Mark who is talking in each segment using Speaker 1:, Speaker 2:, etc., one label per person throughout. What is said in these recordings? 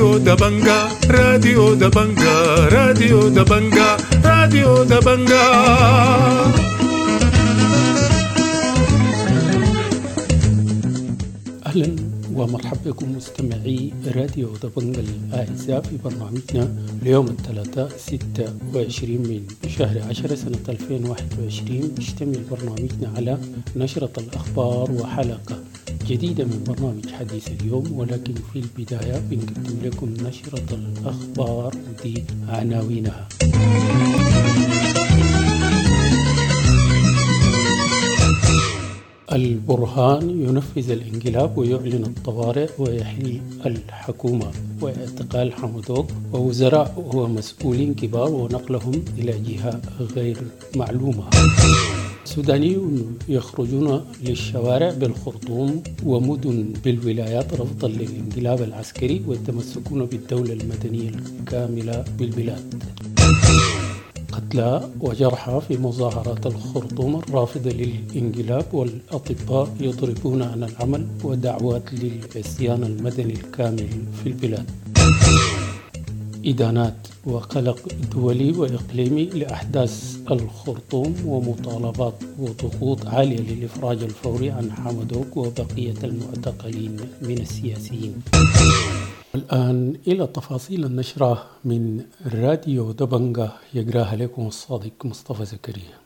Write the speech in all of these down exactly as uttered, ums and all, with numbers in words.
Speaker 1: راديو دبنجا راديو دبنجا راديو دبنجا راديو دبنجا. أهلا ومرحبا بكم مستمعي راديو دبنجا الأعزاء في برنامجنا اليوم الثلاثاء ستة وعشرين من شهر عشرة سنة ألفين وواحد وعشرين. يشتمل برنامجنا على نشرة الأخبار وحلقة جديدة من برنامج حديث اليوم، ولكن في البداية بنقدم لكم نشرة الأخبار ودي عناوينها. البرهان ينفذ الانقلاب ويعلن الطوارئ ويحل الحكومة واعتقال حمدوك ووزراء ومسؤولين كبار ونقلهم إلى جهة غير معلومة. السودانيون يخرجون للشوارع بالخرطوم ومدن بالولايات رفضا للانقلاب العسكري ويتمسكون بالدولة المدنية الكاملة بالبلاد. قتلى وجرحى في مظاهرات الخرطوم الرافضة للانقلاب، والأطباء يضربون عن العمل ودعوات للعصيان المدني الكامل في البلاد. إدانات وقلق دولي وإقليمي لأحداث الخرطوم ومطالبات وضغوط عالية للإفراج الفوري عن حمدوك وبقية المعتقلين من السياسيين. الآن إلى تفاصيل النشرة من راديو دبنجا، يقراها لكم الصادق مصطفى زكريا.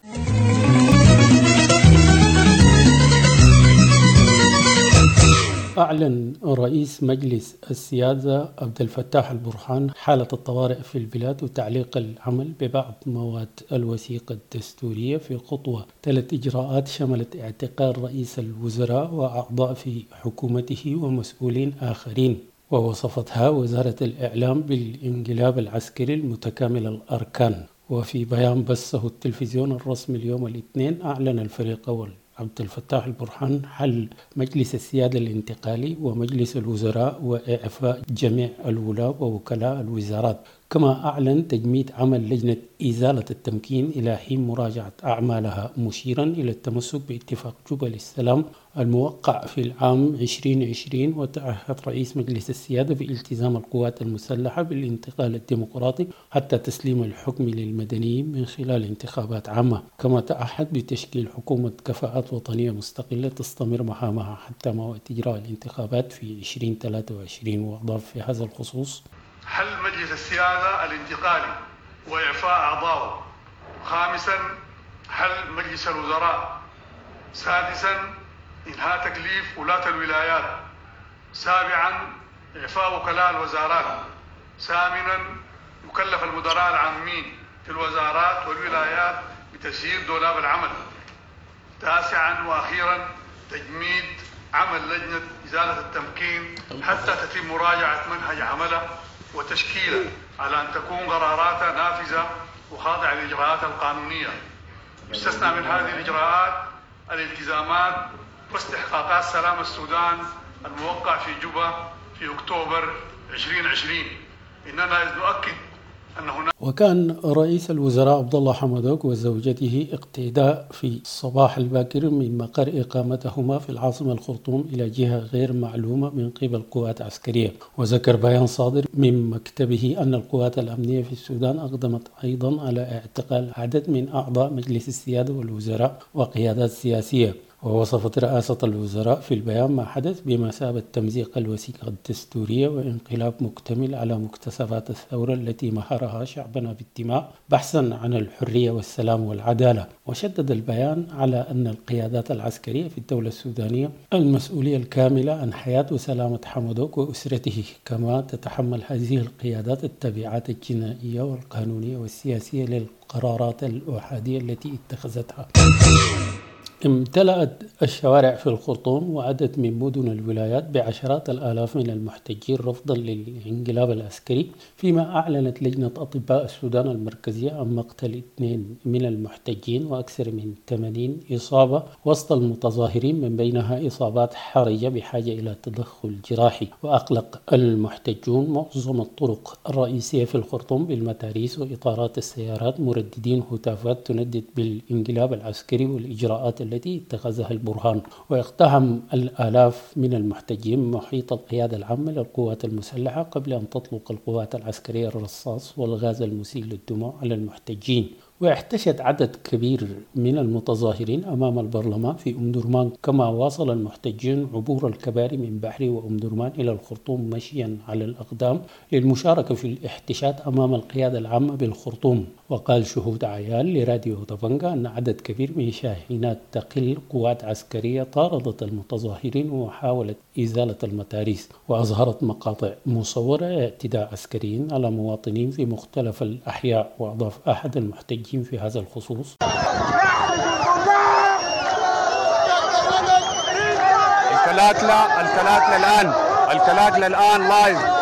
Speaker 1: أعلن رئيس مجلس السيادة عبد الفتاح البرهان حالة الطوارئ في البلاد وتعليق العمل ببعض مواد الوثيقة الدستورية في خطوة ثلاث إجراءات شملت اعتقال رئيس الوزراء وأعضاء في حكومته ومسؤولين آخرين، ووصفتها وزارة الإعلام بالانقلاب العسكري المتكامل الأركان. وفي بيان بثه التلفزيون الرسمي اليوم الاثنين، أعلن الفريق أول عبد الفتاح البرهان حل مجلس السيادة الانتقالي ومجلس الوزراء وإعفاء جميع الولاة ووكلاء الوزارات، كما أعلن تجميد عمل لجنة إزالة التمكين إلى حين مراجعة أعمالها، مشيرا إلى التمسك باتفاق جوبا للسلام الموقع في العام عشرين عشرين. وتعهد رئيس مجلس السيادة بالتزام القوات المسلحة بالانتقال الديمقراطي حتى تسليم الحكم للمدنيين من خلال انتخابات عامة، كما تعهد بتشكيل حكومة كفاءات وطنية مستقلة تستمر مهامها حتى موعد إجراء الانتخابات في عشرين ثلاثة وعشرين. وأضاف في هذا الخصوص:
Speaker 2: حل مجلس السيادة الانتقالي وإعفاء أعضائه. خامسا، حل مجلس الوزراء. سادسا، إنهاء تكليف ولاة الولايات. سابعا، إعفاء وكلاء الوزارات. ثامنا، يكلف المدراء العامين في الوزارات والولايات بتسيير دولاب العمل. تاسعا وأخيرا، تجميد عمل لجنة إزالة التمكين حتى تتم مراجعة منهج عمله وتشكيله على أن تكون قراراتها نافذة وخاضعة للإجراءات القانونية، يستثنى من هذه الإجراءات الالتزامات واستحقاقات سلام السودان الموقع في جوبا في أكتوبر عشرين عشرين. إننا نؤكد أن هناك.
Speaker 1: وكان رئيس الوزراء عبد الله حمدوك وزوجته اقتداء في الصباح الباكر من مقر إقامتهما في العاصمة الخرطوم إلى جهة غير معلومة من قبل قوات عسكرية. وذكر بيان صادر من مكتبه أن القوات الأمنية في السودان أقدمت أيضا على اعتقال عدد من أعضاء مجلس السيادة والوزراء وقيادات سياسية. ووصفت رئاسة الوزراء في البيان ما حدث بمثابة تمزيق الوثيقة الدستورية وانقلاب مكتمل على مكتسبات الثورة التي مهرها شعبنا بالدماء بحثا عن الحرية والسلام والعدالة. وشدد البيان على أن القيادات العسكرية في الدولة السودانية المسؤولية الكاملة عن حياة وسلامة حمدوك وأسرته، كما تتحمل هذه القيادات التبعات الجنائية والقانونية والسياسية للقرارات الأحادية التي اتخذتها. امتلأت الشوارع في الخرطوم وعدد من مدن الولايات بعشرات الآلاف من المحتجين رفضا للانقلاب العسكري، فيما أعلنت لجنة أطباء السودان المركزية عن مقتل اثنين من المحتجين وأكثر من ثمانين إصابة وسط المتظاهرين، من بينها إصابات حرجة بحاجة إلى تدخل جراحي. وأغلق المحتجون معظم الطرق الرئيسية في الخرطوم بالمتاريس وإطارات السيارات، مرددين هتافات تندد بالانقلاب العسكري والإجراءات التي اتخذها البرهان، واقتحم الآلاف من المحتجين محيط القيادة العامة للقوات المسلحة قبل أن تطلق القوات العسكرية الرصاص والغاز المسيل للدموع على المحتجين. واحتشد عدد كبير من المتظاهرين أمام البرلمان في أم درمان، كما واصل المحتجين عبور الكباري من بحري وأم درمان إلى الخرطوم مشيا على الأقدام للمشاركة في الاحتشاد أمام القيادة العامة بالخرطوم. وقال شهود عيان لراديو طبنجة أن عدد كبير من شاحنات تقل قوات عسكرية طاردت المتظاهرين وحاولت إزالة المتاريس، وأظهرت مقاطع مصورة اعتداء عسكريين على مواطنين في مختلف الأحياء. وأضاف أحد المحتجين في هذا الخصوص:
Speaker 3: الكلاتلة الكلاتلة الآن الكلاتلة الآن لايف.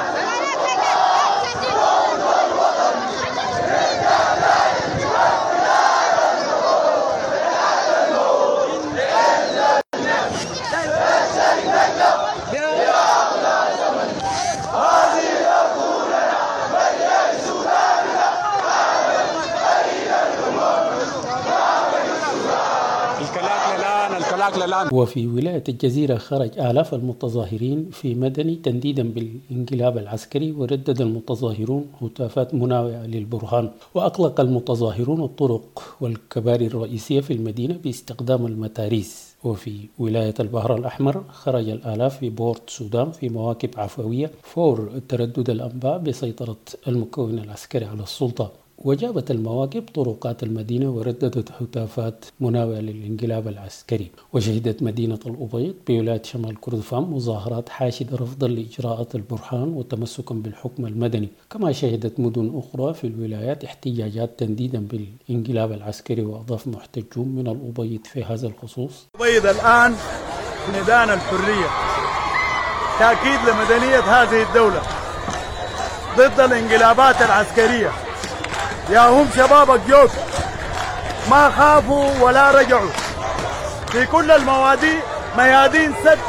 Speaker 1: وفي ولاية الجزيرة خرج آلاف المتظاهرين في مدني تنديدا بالانقلاب العسكري، وردد المتظاهرون هتافات مناوئة للبرهان. وأطلق المتظاهرون الطرق والكباري الرئيسية في المدينة باستخدام المتاريس. وفي ولاية البحر الأحمر خرج الآلاف في بورت سودان في مواكب عفوية فور تردد الأنباء بسيطرة المكون العسكري على السلطة. وجابت المواكب طرقات المدينة ورددت هتافات مناوئة للانقلاب العسكري. وشهدت مدينة الأبيض بولاية شمال كردفان مظاهرات حاشدة رفضا لإجراءات البرهان وتمسكا بالحكم المدني. كما شهدت مدن أخرى في الولايات احتجاجات تنديدا بالانقلاب العسكري. وأضاف محتجون من الأبيض في هذا الخصوص:
Speaker 4: الأبيض الآن في ميدان الحرية تأكيد لمدنية هذه الدولة ضد الانقلابات العسكرية. يا هم شباب الجوك ما خافوا ولا رجعوا في كل الموادين ميادين سد.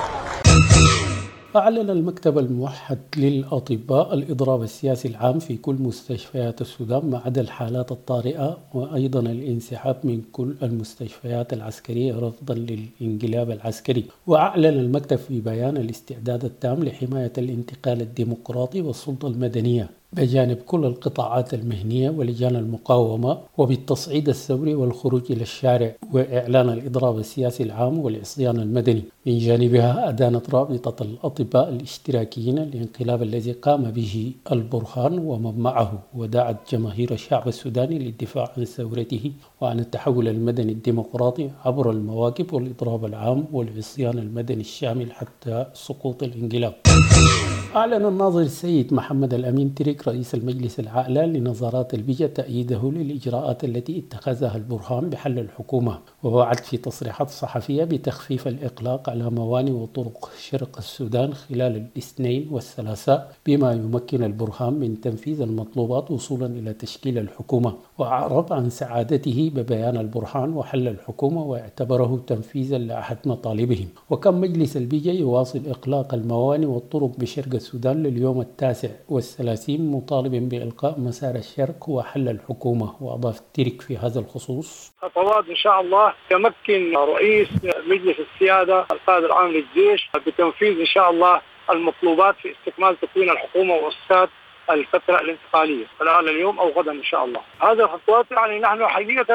Speaker 1: أعلن المكتب الموحد للأطباء الإضراب السياسي العام في كل مستشفيات السودان ما عدا الحالات الطارئة، وأيضا الانسحاب من كل المستشفيات العسكرية رفضا للانقلاب العسكري. وأعلن المكتب في بيان الاستعداد التام لحماية الانتقال الديمقراطي والسلطة المدنية بجانب كل القطاعات المهنية ولجان المقاومة، وبالتصعيد الثوري والخروج إلى الشارع، وإعلان الإضراب السياسي العام والعصيان المدني. من جانبها أدانت رابطة الأطباء الاشتراكيين الانقلاب الذي قام به البرهان ومن معه، ودعت جماهير الشعب السوداني للدفاع عن ثورته وعن التحول المدني الديمقراطي عبر المواكب والإضراب العام والعصيان المدني الشامل حتى سقوط الانقلاب. أعلن الناظر السيد محمد الأمين تريك رئيس المجلس الأعلى لنظارات البيئة تأييده للإجراءات التي اتخذها البرهان بحل الحكومة، ووعد في تصريحات صحفية بتخفيف الإغلاق على موانئ وطرق شرق السودان خلال الاثنين والثلاثاء بما يمكن البرهان من تنفيذ المطلوبات وصولا إلى تشكيل الحكومة. وأعرب عن سعادته ببيان البرهان وحل الحكومة واعتبره تنفيذا لأحد مطالبهم. وكان مجلس البيئة يواصل إغلاق الموانئ والطرق بشرق السودان لليوم التاسع والثلاثين مطالبا بإلقاء مسار الشرق وحل الحكومة. وأضاف تريك في هذا الخصوص:
Speaker 5: خطوات إن شاء الله يمكن رئيس مجلس السيادة القائد العام للجيش بتنفيذ إن شاء الله المطلوبات في استكمال تكوين الحكومة وإسقاط الفترة الانتقالية خلال اليوم أو غدا إن شاء الله. هذه الخطوات يعني نحن حقيقة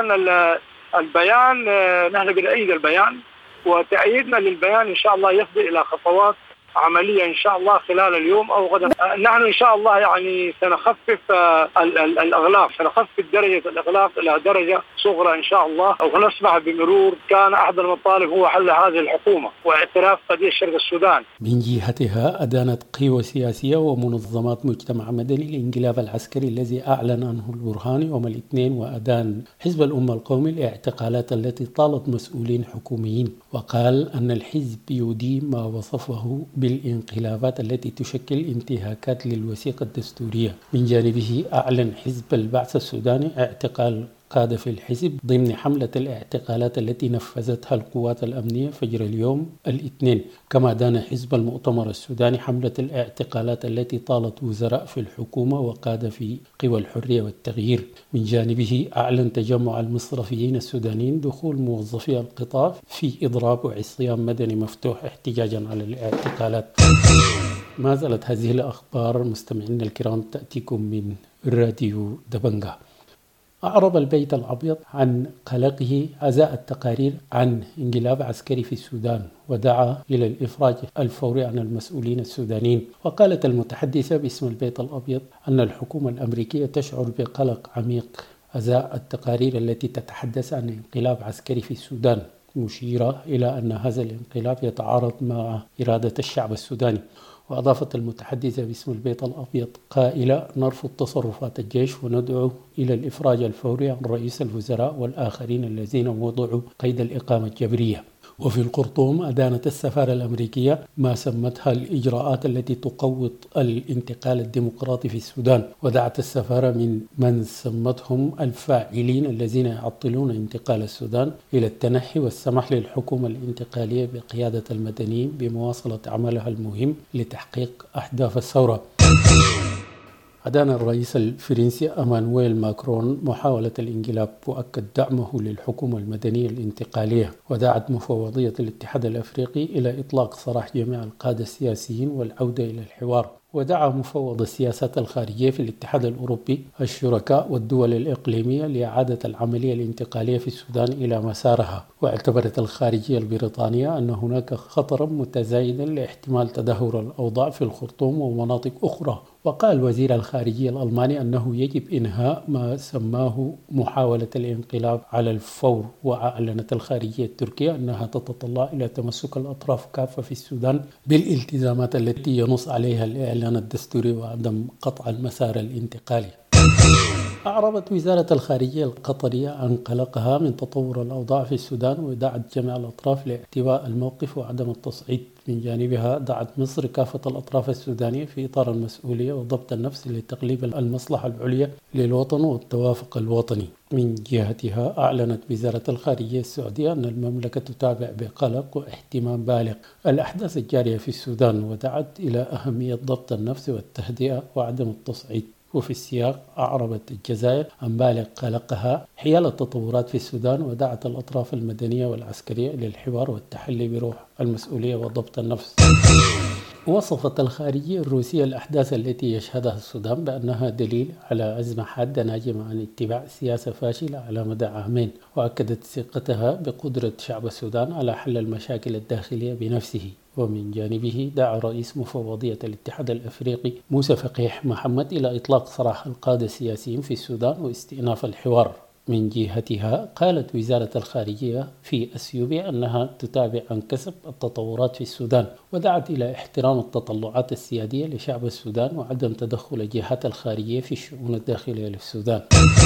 Speaker 5: البيان نحن بنأيد البيان، وتأييدنا للبيان إن شاء الله يفضي إلى خطوات عملية إن شاء الله خلال اليوم أو غدا. نحن إن شاء الله يعني سنخفف الإغلاق، سنخفف درجة الإغلاق إلى درجة صغرى إن شاء الله، ونسمح بمرور. كان أحد المطالب هو حل هذه الحكومة واعتراف قضية شرق السودان.
Speaker 1: من جهتها أدانت قوى سياسية ومنظمات مجتمع مدني الانقلاب العسكري الذي أعلن عنه البرهان يوم الاثنين، وأدان حزب الأمة القومي الاعتقالات التي طالت مسؤولين حكوميين، وقال أن الحزب يدين ما وصفه بالانقلابات التي تشكل انتهاكات للوثيقة الدستورية. من جانبه أعلن حزب البعث السوداني اعتقال قادة في الحزب ضمن حملة الاعتقالات التي نفذتها القوات الأمنية فجر اليوم الاثنين. كما دان حزب المؤتمر السوداني حملة الاعتقالات التي طالت وزراء في الحكومة وقادة في قوى الحرية والتغيير. من جانبه أعلن تجمع المصرفيين السودانيين دخول موظفي القطاع في إضراب وعصيان مدني مفتوح احتجاجا على الاعتقالات. ما زالت هذه الأخبار مستمعينا الكرام تأتيكم من راديو دبنجة. أعرب البيت الأبيض عن قلقه أزاء التقارير عن انقلاب عسكري في السودان ودعا إلى الإفراج الفوري عن المسؤولين السودانيين. وقالت المتحدثة باسم البيت الأبيض أن الحكومة الأمريكية تشعر بقلق عميق أزاء التقارير التي تتحدث عن انقلاب عسكري في السودان، مشيرة إلى أن هذا الانقلاب يتعارض مع إرادة الشعب السوداني. وأضافت المتحدثة باسم البيت الأبيض قائلة: نرفض تصرفات الجيش وندعو إلى الإفراج الفوري عن رئيس الوزراء والآخرين الذين وضعوا قيد الإقامة الجبرية. وفي الخرطوم أدانت السفارة الأمريكية ما سمتها الإجراءات التي تقوض الانتقال الديمقراطي في السودان، ودعت السفارة من من سمتهم الفاعلين الذين يعطلون انتقال السودان إلى التنحي والسمح للحكومة الانتقالية بقيادة المدنيين بمواصلة عملها المهم لتحقيق أهداف الثورة. أدان الرئيس الفرنسي أمانويل ماكرون محاولة الانقلاب وأكد دعمه للحكومة المدنية الانتقالية، ودعت مفوضية الاتحاد الأفريقي إلى إطلاق سراح جميع القادة السياسيين والعودة إلى الحوار. ودعا مفوض السياسات الخارجية في الاتحاد الأوروبي الشركاء والدول الإقليمية لإعادة العملية الانتقالية في السودان إلى مسارها. واعتبرت الخارجية البريطانية أن هناك خطرا متزايدا لاحتمال تدهور الأوضاع في الخرطوم ومناطق أخرى. وقال وزير الخارجية الألماني أنه يجب إنهاء ما سماه محاولة الانقلاب على الفور. وأعلنت الخارجية التركية أنها تتطلع إلى تمسك الأطراف كافة في السودان بالالتزامات التي ينص عليها الإعلان الدستوري وعدم قطع المسار الانتقالي. أعربت وزارة الخارجية القطرية عن قلقها من تطور الأوضاع في السودان، ودعت جميع الأطراف لاعتواء الموقف وعدم التصعيد. من جانبها دعت مصر كافة الأطراف السودانية في إطار المسؤولية وضبط النفس لتقليب المصلحة العليا للوطن والتوافق الوطني. من جهتها أعلنت وزارة الخارجية السعودية أن المملكة تتابع بقلق واهتمام بالغ الأحداث الجارية في السودان، ودعت إلى أهمية ضبط النفس والتهدئة وعدم التصعيد. وفي السياق أعربت الجزائر عن بالغ قلقها حيال التطورات في السودان، ودعت الأطراف المدنية والعسكرية للحوار والتحلي بروح المسؤولية وضبط النفس. وصفت الخارجية الروسية الأحداث التي يشهدها السودان بأنها دليل على أزمة حادة ناجمة عن اتباع سياسة فاشلة على مدى عامين، وأكدت ثقتها بقدرة شعب السودان على حل المشاكل الداخلية بنفسه. ومن جانبه دعا رئيس مفوضية الاتحاد الأفريقي موسى فقيح محمد إلى إطلاق سراح القادة السياسيين في السودان واستئناف الحوار. من جهتها قالت وزارة الخارجية في أثيوبيا أنها تتابع عن كسب التطورات في السودان، ودعت إلى احترام التطلعات السيادية لشعب السودان وعدم تدخل الجهات الخارجية في الشؤون الداخلية للسودان.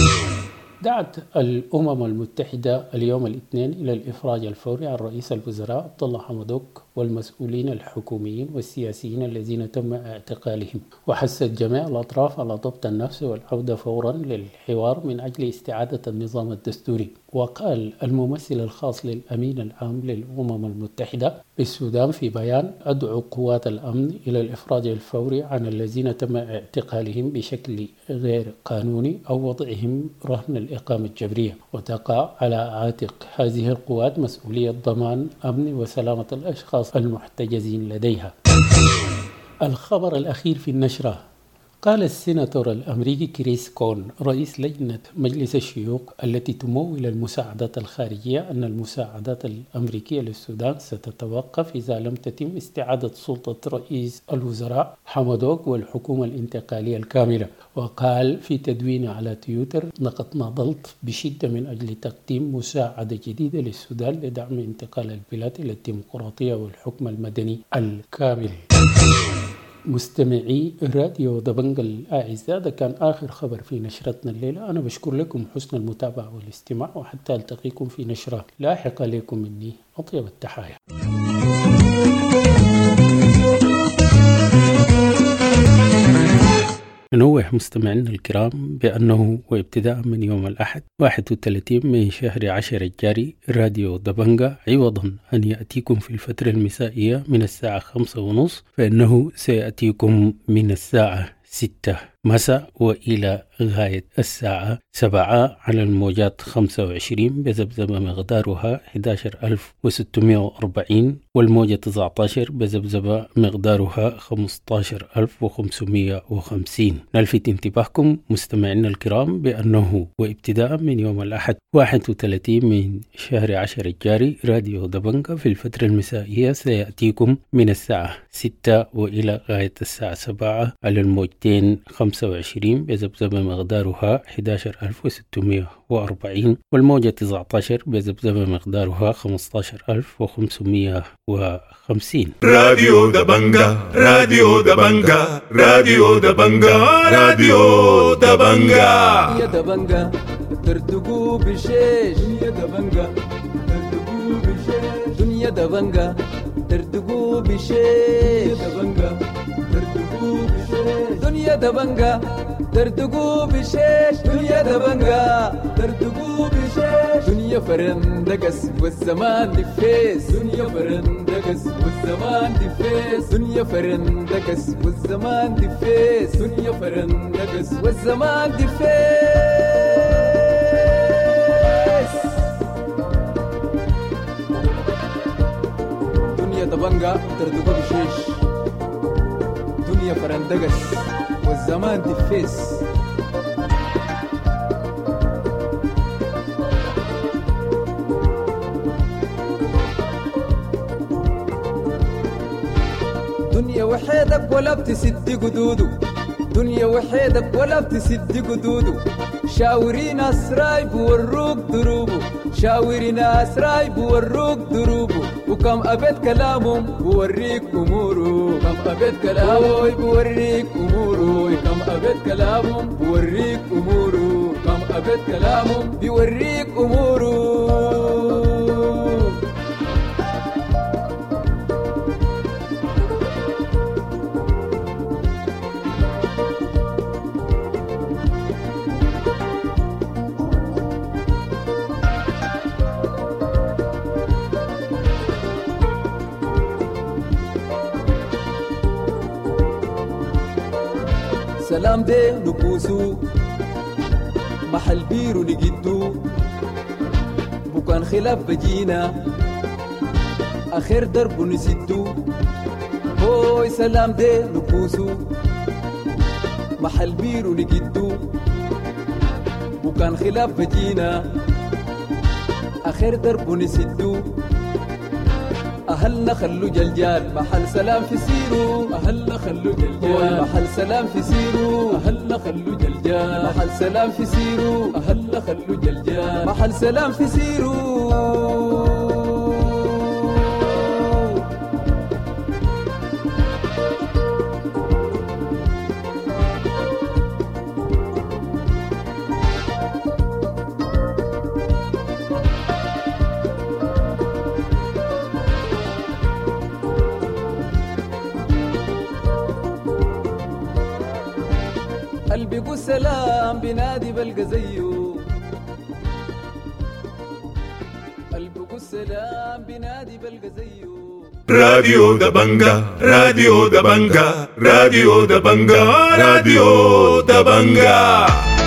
Speaker 1: دعت الأمم المتحدة اليوم الاثنين إلى الإفراج الفوري عن رئيس الوزراء عبد الله حمدوك والمسؤولين الحكوميين والسياسيين الذين تم اعتقالهم، وحثت جميع الأطراف على ضبط النفس والعودة فورا للحوار من أجل استعادة النظام الدستوري. وقال الممثل الخاص للأمين العام للأمم المتحدة بالسودان في بيان: أدعو قوات الأمن إلى الإفراج الفوري عن الذين تم اعتقالهم بشكل غير قانوني أو وضعهم رهن الإقامة الجبرية، وتقع على عاتق هذه القوات مسؤولية ضمان أمن وسلامة الأشخاص المحتجزين لديها. الخبر الأخير في النشرة: قال السيناتور الأمريكي كريس كون رئيس لجنة مجلس الشيوخ التي تمول المساعدات الخارجية أن المساعدات الأمريكية للسودان ستتوقف إذا لم تتم استعادة سلطة رئيس الوزراء حمدوك والحكومة الانتقالية الكاملة. وقال في تدوين على تويتر: لقد نضلت بشدة من أجل تقديم مساعدة جديدة للسودان لدعم انتقال البلاد إلى الديمقراطية والحكم المدني الكامل. مستمعي راديو دبنجة الأعزاء، ده كان آخر خبر في نشرتنا الليلة. أنا بشكر لكم حسن المتابعة والاستماع، وحتى ألتقيكم في نشرة لاحقة. لكم مني أطيب التحايا. ننوه مستمعينا الكرام بأنه وابتداء من يوم الأحد واحد وثلاثين من شهر عشر الجاري راديو دبنجا عوضا أن يأتيكم في الفترة المسائية من الساعة خمسة ونصف فإنه سيأتيكم من الساعة ستة مساء وإلى غاية الساعة سبعة على الموجات خمسة وعشرين بذبذبة مقدارها أحد عشر ألف وستمائة وأربعين والموجة تسعة عشر بذبذبة مقدارها خمسة عشر ألف وخمسمائة وخمسين. نلفت انتباهكم مستمعينا الكرام بأنه وابتداء من يوم الأحد واحد وثلاثين من شهر عشر الجاري راديو دبنجا في الفترة المسائية سيأتيكم من الساعة ستة وإلى غاية الساعة سبعة على الموجتين خمسة وعشرين بذبذبة مقدارها أحد عشر ألف وستمائة وأربعين والموجة تسعة عشر بذبذبة مقدارها خمسة عشر ألف وخمسمائة وخمسين.
Speaker 6: راديو دبنجا راديو دبنجا راديو دبنجا راديو دبنجا
Speaker 7: يا دبنجا ترتقوا بشيش يا دبنجا ترتقوا بشيش دنيا دبنجا ترتقوا بشيش يا دبنجا ترتقوا بشيش دنيا دبنجا ترتقوا بشيش دنيا دبنجا ترتقوا بشيش دنيا فرندقس والزمان دفيس دنيا فرندقس والزمان دفيس دنيا فرندقس والزمان دفيس دنيا فرندقس والزمان دفيس دنيا دبنجا ترتقوا بشيش دنيا فرندقس والزمان دفيس دنيا وحيدك ولا بتسد قدوده دنيا وحيدك ولا بتسد قدوده شاورين أسراي بوروك دروبه شاورين أسراي بوروك دروبه وكم أبد كلامهم بوريك أموره كم أبد كلامهم بوريك أموره كم أبد كلامهم بوريك أموره كم أبد كلامهم بوريك أموره سلام ده نبوسو محل بيرو نجدو بكان خلاف بجينا آخر درب نسدو هوي سلام ده نبوسو محل بيرو نجدو بكان خلاف بجينا آخر درب نسدو أهلنا خلو جلجال محل سلام في سيرو أهلنا خلو جلجال محل سلام في سيرو أهلنا خلو جلجال محل سلام في سيرو أهلنا خلو جلجال محل سلام في سيرو قلبي قول سلام بنادي بلقى زيه قلبي قول سلام بنادي بلقى زيه
Speaker 6: راديو دبنجا راديو دبنجا راديو دبنجا راديو دبنجا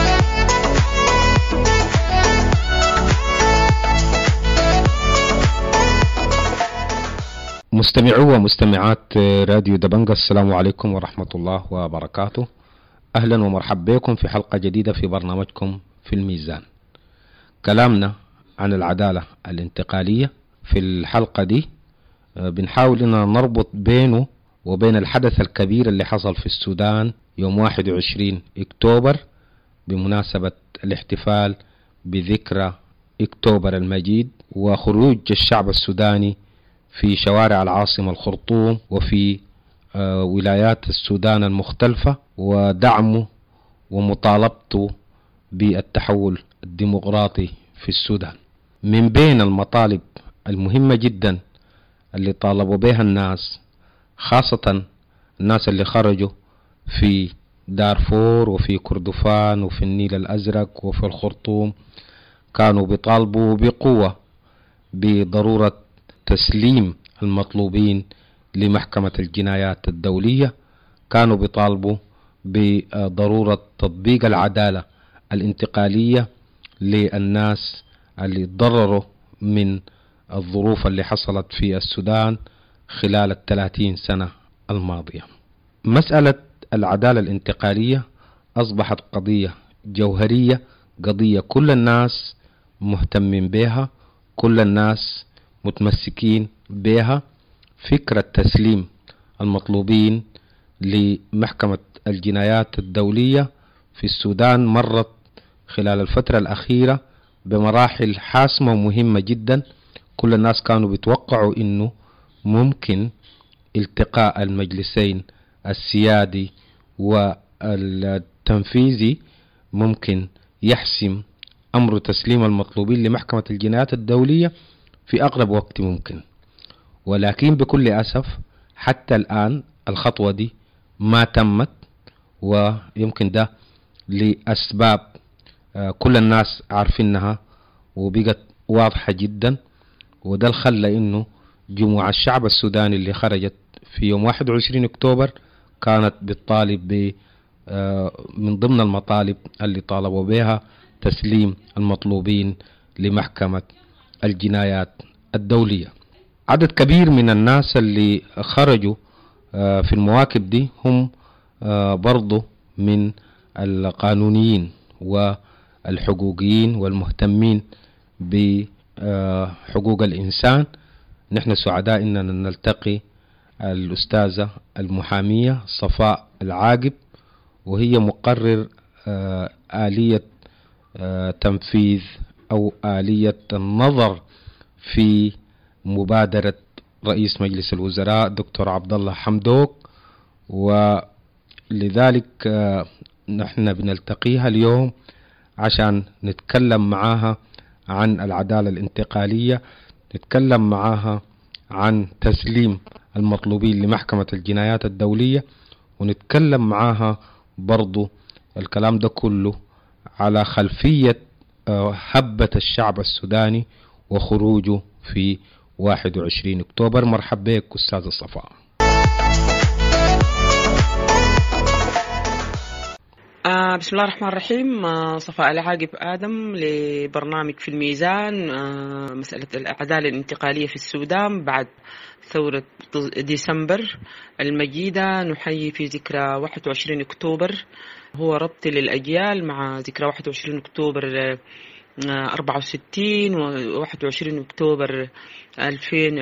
Speaker 8: مستمعو ومستمعات راديو دبنجا، السلام عليكم ورحمة الله وبركاته. أهلا ومرحبا بكم في حلقة جديدة في برنامجكم في الميزان. كلامنا عن العدالة الانتقالية. في الحلقة دي بنحاول أن نربط بينه وبين الحدث الكبير اللي حصل في السودان يوم واحد وعشرين أكتوبر بمناسبة الاحتفال بذكرى أكتوبر المجيد وخروج الشعب السوداني في شوارع العاصمة الخرطوم وفي ولايات السودان المختلفة ودعمه ومطالبته بالتحول الديمقراطي في السودان. من بين المطالب المهمة جدا اللي طالبوا بها الناس، خاصة الناس اللي خرجوا في دارفور وفي كردفان وفي النيل الأزرق وفي الخرطوم كانوا بيطالبوا بقوة بضرورة تسليم المطلوبين لمحكمة الجنايات الدولية. كانوا بيطالبوا بضرورة تطبيق العدالة الانتقالية للناس اللي تضرروا من الظروف اللي حصلت في السودان خلال الثلاثين سنة الماضية. مسألة العدالة الانتقالية أصبحت قضية جوهرية، قضية كل الناس مهتمين بها، كل الناس متمسكين بها. فكرة تسليم المطلوبين لمحكمة الجنايات الدولية في السودان مرت خلال الفترة الأخيرة بمراحل حاسمة ومهمة جدا. كل الناس كانوا بيتوقعوا إنه ممكن التقاء المجلسين السيادي والتنفيذي ممكن يحسم أمر تسليم المطلوبين لمحكمة الجنايات الدولية في أقرب وقت ممكن، ولكن بكل أسف حتى الآن الخطوة دي ما تمت، ويمكن ده لأسباب كل الناس عارفينها وبقت واضحة جدا. وده الخلى إنه جموع الشعب السوداني اللي خرجت في يوم واحد وعشرين أكتوبر كانت بتطالب ب من ضمن المطالب اللي طالبوا بها تسليم المطلوبين لمحكمة الجنايات الدولية. عدد كبير من الناس اللي خرجوا في المواكب دي هم برضو من القانونيين والحقوقيين والمهتمين بحقوق الإنسان. نحن سعداء إننا نلتقي الأستاذة المحامية صفاء العاقب، وهي مقرر آلية تنفيذ أو آلية النظر في مبادرة رئيس مجلس الوزراء دكتور عبد الله حمدوك، ولذلك نحن بنلتقيها اليوم عشان نتكلم معاها عن العدالة الانتقالية، نتكلم معاها عن تسليم المطلوبين لمحكمة الجنايات الدولية، ونتكلم معاها برضو الكلام ده كله على خلفية هبة الشعب السوداني وخروجه في واحد وعشرين أكتوبر. مرحبا بك أستاذ صفاء.
Speaker 9: آه بسم الله الرحمن الرحيم. آه صفاء العاقب آدم لبرنامج في الميزان. آه مسألة العدالة الانتقالية في السودان بعد ثورة ديسمبر المجيدة. نحيي في ذكرى واحد وعشرين أكتوبر، هو ربط للأجيال مع ذكرى واحد وعشرين أكتوبر أربعة وستين وواحد وعشرين أكتوبر ألفين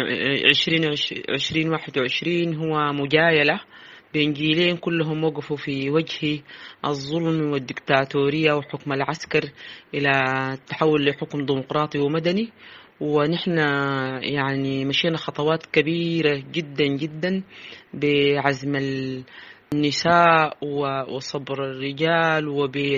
Speaker 9: وعشرين واحد وعشرين، هو مجايلة بين جيلين كلهم وقفوا في وجه الظلم والدكتاتورية وحكم العسكر إلى التحول لحكم ديمقراطي ومدني. ونحن يعني مشينا خطوات كبيرة جدا جدا بعزم النساء وصبر الرجال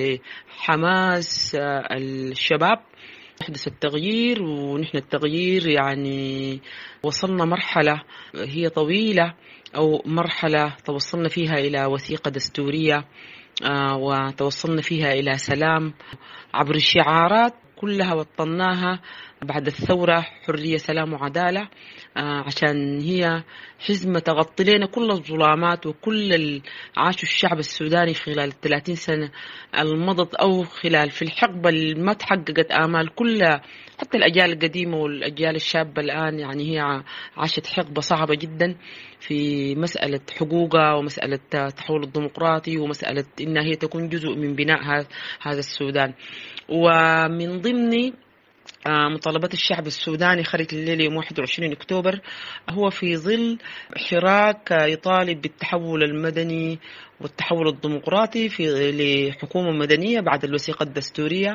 Speaker 9: وبحماس الشباب يحدث التغيير. ونحن التغيير يعني وصلنا مرحلة هي طويلة، أو مرحلة توصلنا فيها إلى وثيقة دستورية وتوصلنا فيها إلى سلام عبر الشعارات كلها وطناها بعد الثورة: حرية سلام وعدالة، عشان هي حزمة تغطي لنا كل الظلامات وكل عاشوا الشعب السوداني خلال الثلاثين سنة المضت، أو خلال في الحقبة اللي ما تحققت آمال كلها، حتى الأجيال القديمة والأجيال الشابة الآن. يعني هي عاشت حقبة صعبة جدا في مسألة حقوقها ومسألة التحول الديمقراطي ومسألة إنها هي تكون جزء من بناء هذا السودان. ومن ضمن مطالبات الشعب السوداني خرج الليلة يوم واحد وعشرين أكتوبر هو في ظل حراك يطالب بالتحول المدني والتحول الديمقراطي في لحكومة مدنية بعد الوثيقة الدستورية،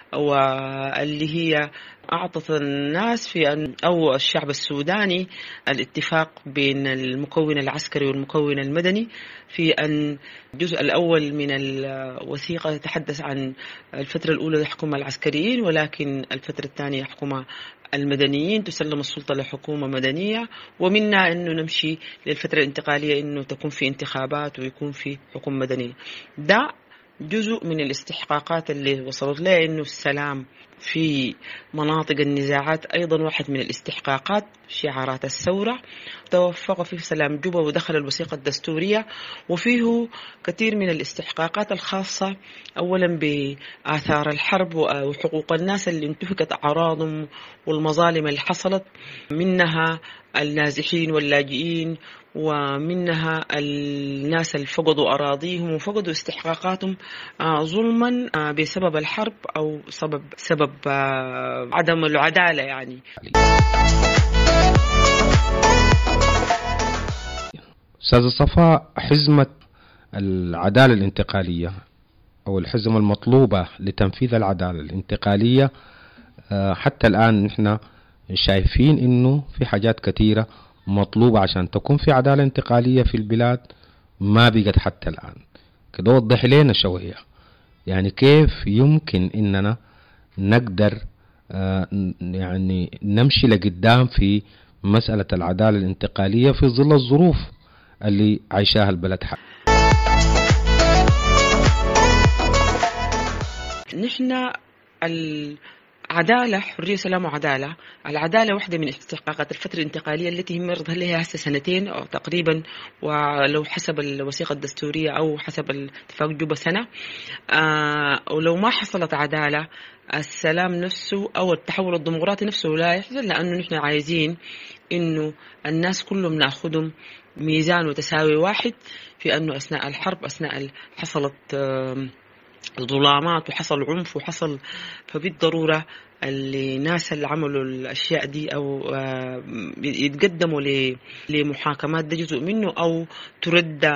Speaker 9: واللي هي أعطت الناس في أن أو الشعب السوداني الاتفاق بين المكون العسكري والمكون المدني في أن الجزء الأول من الوثيقة يتحدث عن الفترة الأولى يحكم العسكريين، ولكن الفترة الثانية يحكمها المدنيين، تسلم السلطة لحكومة مدنية، ومنها أنه نمشي للفترة الانتقالية أنه تكون في انتخابات ويكون في حكومة مدنية. ده جزء من الاستحقاقات اللي وصلت لها، أنه السلام في مناطق النزاعات أيضا واحد من الاستحقاقات. شعارات الثورة توفق فيه سلام جوبا ودخل الوثيقة الدستورية، وفيه كثير من الاستحقاقات الخاصة أولا بآثار الحرب وحقوق الناس اللي انتهكت أعراضهم والمظالم اللي حصلت، منها النازحين واللاجئين، ومنها الناس اللي فقدوا أراضيهم وفقدوا استحقاقاتهم ظلما بسبب الحرب أو سبب سبب عدم العدالة. يعني
Speaker 8: أستاذ صفاء، حزمة العدالة الانتقالية أو الحزمة المطلوبة لتنفيذ العدالة الانتقالية حتى الآن نحن شايفين إنه في حاجات كثيرة مطلوبة عشان تكون في عدالة انتقالية في البلاد ما بقت حتى الآن. كده وضح لنا شوية، يعني كيف يمكن إننا نقدر يعني نمشي لقدام في مسألة العدالة الانتقالية في ظل الظروف اللي عايشاها البلد حق.
Speaker 9: نحن العدالة حرية سلام وعدالة. العدالة واحدة من استحقاقات الفترة الانتقالية التي مرت لها هسه سنتين أو تقريبا، ولو حسب الوثيقة الدستورية أو حسب الاتفاق جوبا سنة. آه ولو ما حصلت عدالة السلام نفسه أو التحول الديمقراطي نفسه لا يحصل، لأنه نحن عايزين إنه الناس كلهم نأخذهم ميزان وتساوي واحد، في أنه أثناء الحرب أثناء حصلت ظلامات وحصل عنف وحصل، فبالضرورة الناس اللي عملوا الأشياء دي أو يتقدموا لمحاكمات، ده جزء منه، أو ترد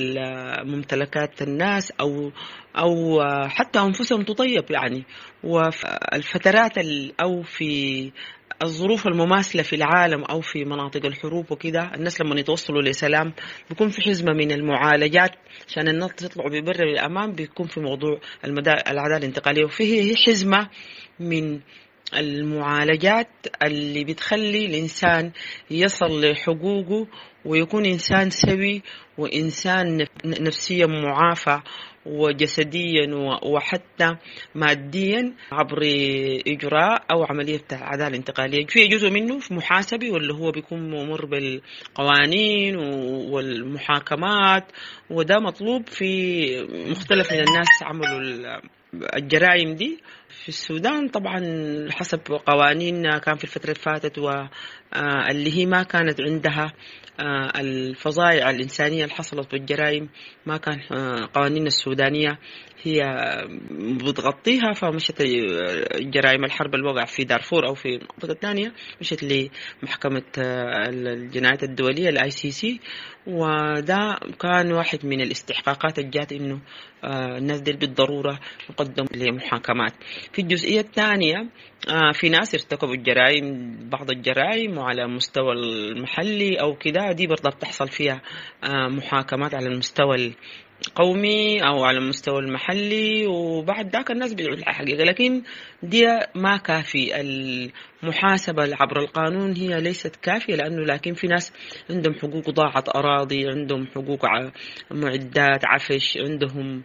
Speaker 9: ممتلكات الناس أو أو حتى أنفسهم تطيب. يعني والفترات أو في الظروف المماثلة في العالم أو في مناطق الحروب وكده، الناس لما يتوصلوا لسلام بيكون في حزمة من المعالجات عشان الناس تطلعوا ببر الأمام، بيكون في موضوع العدالة الانتقالية، وفيه حزمة من المعالجات اللي بتخلي الإنسان يصل لحقوقه ويكون إنسان سوي وإنسان نفسيا معافى وجسديا وحتى ماديا عبر إجراء أو عملية عدالة انتقالية. في جزء منه في محاسبي واللي هو بيكون ممر بالقوانين والمحاكمات، وده مطلوب في مختلف من الناس عملوا الجرائم دي. في السودان طبعا حسب قوانين كان في الفترة اللي فاتت واللي هي ما كانت عندها الفظائع الإنسانية اللي حصلت بالجرائم، ما كان قوانين السودانية هي بتغطيها، فمشت جرائم الحرب الوقع في دارفور أو في المنطقة الثانية مشت لمحكمة الجنايات الدولية الآي سي سي، وده كان واحد من الاستحقاقات الجات إنه الناس دي بالضرورة يقدم لمحاكمات. في الجزئية الثانية في ناس ارتكبوا الجرائم، بعض الجرائم وعلى مستوى المحلي أو كده، دي برضه بتحصل فيها محاكمات على المستوى قومي أو على المستوى المحلي، وبعد ذاك الناس بيدعوا الحقيقة. لكن دي ما كافي، المحاسبة عبر القانون هي ليست كافية، لأنه لكن في ناس عندهم حقوق ضاعت أراضي، عندهم حقوق معدات عفش، عندهم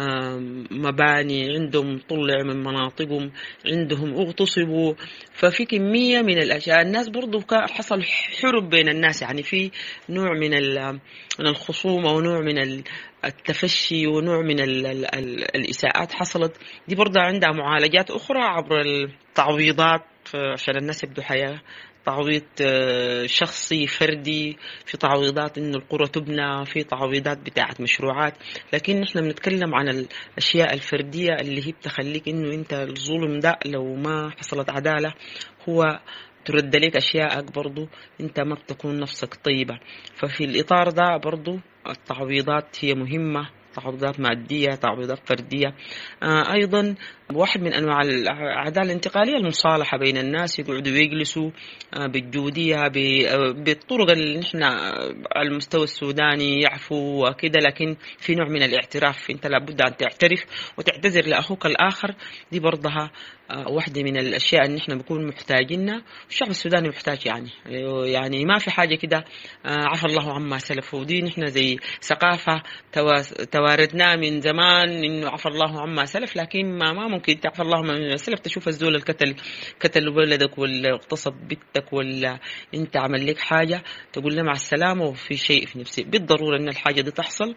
Speaker 9: مباني، عندهم طلع من مناطقهم، عندهم اغتصبوا، ففي كمية من الأشياء. الناس برضو حصل حرب بين الناس، يعني في نوع من من الخصومة ونوع من التفشي ونوع من ال ال ال الإساءات حصلت. دي برضه عندها معالجات أخرى عبر التعويضات عشان الناس يبدو حياة، تعويض شخصي فردي، في تعويضات إنه القرى تبنى، في تعويضات بتاعت مشروعات. لكن نحن بنتكلم عن الأشياء الفردية اللي هي بتخليك إنه أنت الظلم ده لو ما حصلت عدالة هو ترد لك أشياءك، برضو أنت ما بتكون نفسك طيبة. ففي الإطار ده برضو التعويضات هي مهمة تعويضات مادية، تعويضات فردية. أيضا واحد من أنواع العدالة الانتقالية المصالحة بين الناس، يقعدوا يجلسوا بالجودية بالطرق اللي نحن على المستوى السوداني يعفوا وكده، لكن في نوع من الاعتراف. أنت لابد أن تعترف وتعتذر لأخوك الآخر. دي برضها واحدة من الأشياء اللي نحن بنكون محتاجينها. الشعب السوداني محتاج يعني يعني ما في حاجة كده عفى الله عما سلف، ودي نحن زي ثقافة تواردناها من زمان إنه عفى الله عما سلف، لكن ما ما ممكن تعفى الله عما سلف. تشوف الزول القتل قتل ولدك ولا اغتصب بنتك ولا أنت عمل لك حاجة تقول له مع السلامة وفي شيء في نفسي. بالضرورة إن الحاجة دي تحصل.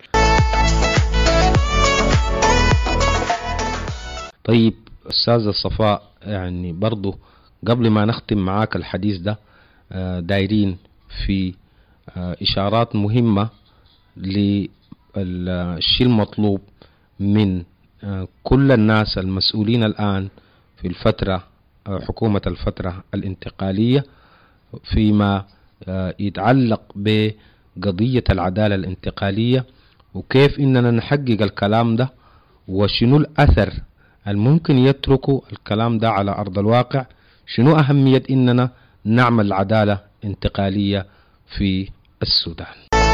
Speaker 8: طيب أستاذة صفاء، يعني برضو قبل ما نختم معاك الحديث ده دايرين في إشارات مهمة للشيء المطلوب من كل الناس المسؤولين الآن في الفترة حكومة الفترة الانتقالية فيما يتعلق بقضية العدالة الانتقالية، وكيف إننا نحقق الكلام ده، وشنو الأثر الممكن يتركوا الكلام ده على أرض الواقع. شنو أهمية إننا نعمل عدالة انتقالية في السودان؟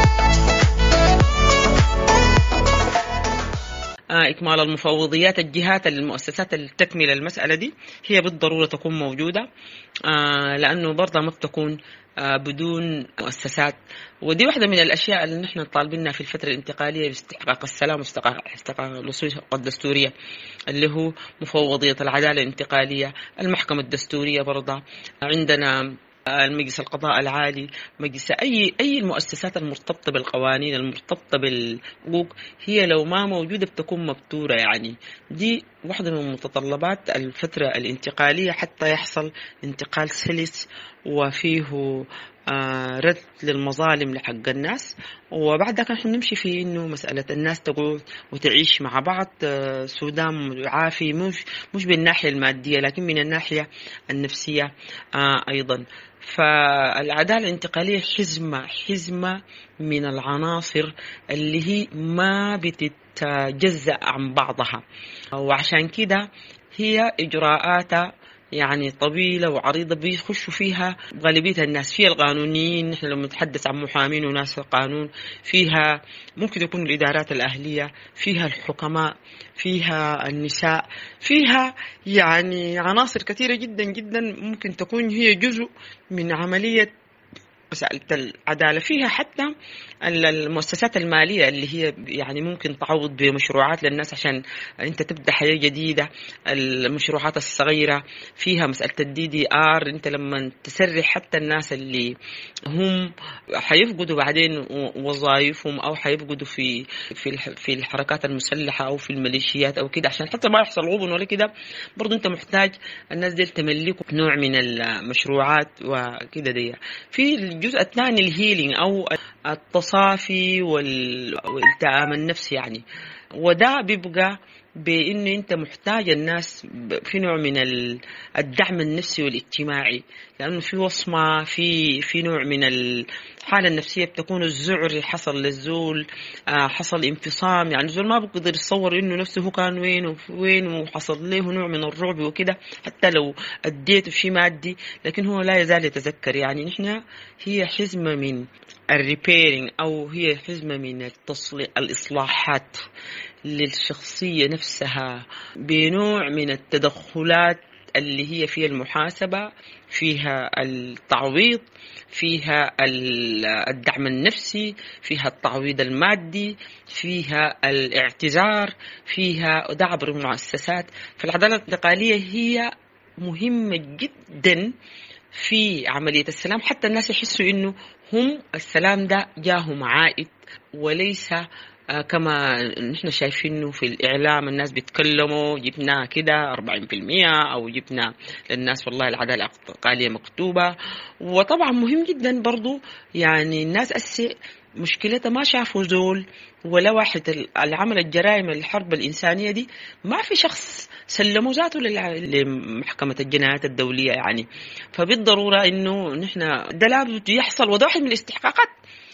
Speaker 9: إكمال المفوضيات، الجهات المؤسسات اللي تكمل المسألة دي هي بالضرورة تكون موجودة، لأنه برضه ما بتكون بدون مؤسسات. ودي واحدة من الأشياء اللي نحن طالبينها في الفترة الانتقالية باستحقاق السلام واستحقاق الوثيقة الدستورية، اللي هو مفوضية العدالة الانتقالية، المحكمة الدستورية برضه عندنا، المجلس القضاء العالي، مجلس أي أي المؤسسات المرتبطة بالقوانين المرتبطة بالحقوق، هي لو ما موجودة بتكون مبتورة. يعني دي واحدة من متطلبات الفترة الانتقالية حتى يحصل انتقال سلس وفيه آه رد للمظالم لحق الناس. وبعد ذلك نحن نمشي في إنه مسألة الناس تقعد وتعيش مع بعض آه سودان عافي، مش مش بالناحية المادية لكن من الناحية النفسية آه أيضا. فالعدالة الانتقالية حزمة حزمة من العناصر اللي هي ما بتتجزأ عن بعضها، وعشان كده هي إجراءاتها يعني طويلة وعريضة بيخشوا فيها غالبية الناس. فيها القانونيين، نحن لما نتحدث عن محامين وناس القانون، فيها ممكن يكون الإدارات الأهلية، فيها الحكماء، فيها النساء، فيها يعني عناصر كثيرة جدا جدا ممكن تكون هي جزء من عملية مسألة العدالة. فيها حتى المؤسسات المالية اللي هي يعني ممكن تعوض بمشروعات للناس عشان انت تبدأ حياة جديدة. المشروعات الصغيرة فيها مسألة الدي دي آر، انت لما تسرح حتى الناس اللي هم حيفقدوا بعدين وظائفهم او حيفقدوا في في في الحركات المسلحة او في الميليشيات او كده، عشان حتى ما يحصل غبن ولا كده، برضو انت محتاج الناس دي تملكوا نوع من المشروعات وكده. دي في الجزء الثاني الهيلينج او التصافي والالتئام النفسي يعني، وده بيبقى بإن أنت محتاج الناس في نوع من الدعم النفسي والاجتماعي، لأنه في وصمة، في في نوع من الحالة النفسية بتكون الذعر حصل للزول، حصل انفصام، يعني الزول ما بيقدر يتصور إنه نفسه هو كان وين وين وحصل له نوع من الرعب وكده، حتى لو أديته في مادي لكن هو لا يزال يتذكر. يعني نحن هي حزمة من الريبيرينج أو هي حزمة من التصليح الإصلاحات للشخصية نفسها بنوع من التدخلات اللي هي فيها المحاسبة، فيها التعويض، فيها الدعم النفسي، فيها التعويض المادي، فيها الاعتذار، فيها دعم المؤسسات. فالعدالة الانتقالية هي مهمة جدا في عملية السلام، حتى الناس يحسوا إنه هم السلام ده جاهم عائد وليس كما نحن شايفينه في الإعلام. الناس بيتكلموا جبنا كده أربعين بالمئة أو جبنا للناس والله العدالة الانتقالية مكتوبة. وطبعا مهم جدا برضو يعني الناس أسي مشكلتها ما شافوا زول ولا واحد العمل الجرائم الحرب الإنسانية دي ما في شخص سلموا ذاته لمحكمة الجنايات الدولية يعني. فبالضرورة إنه نحن ده لابد يحصل، وده واحد من الاستحقاقات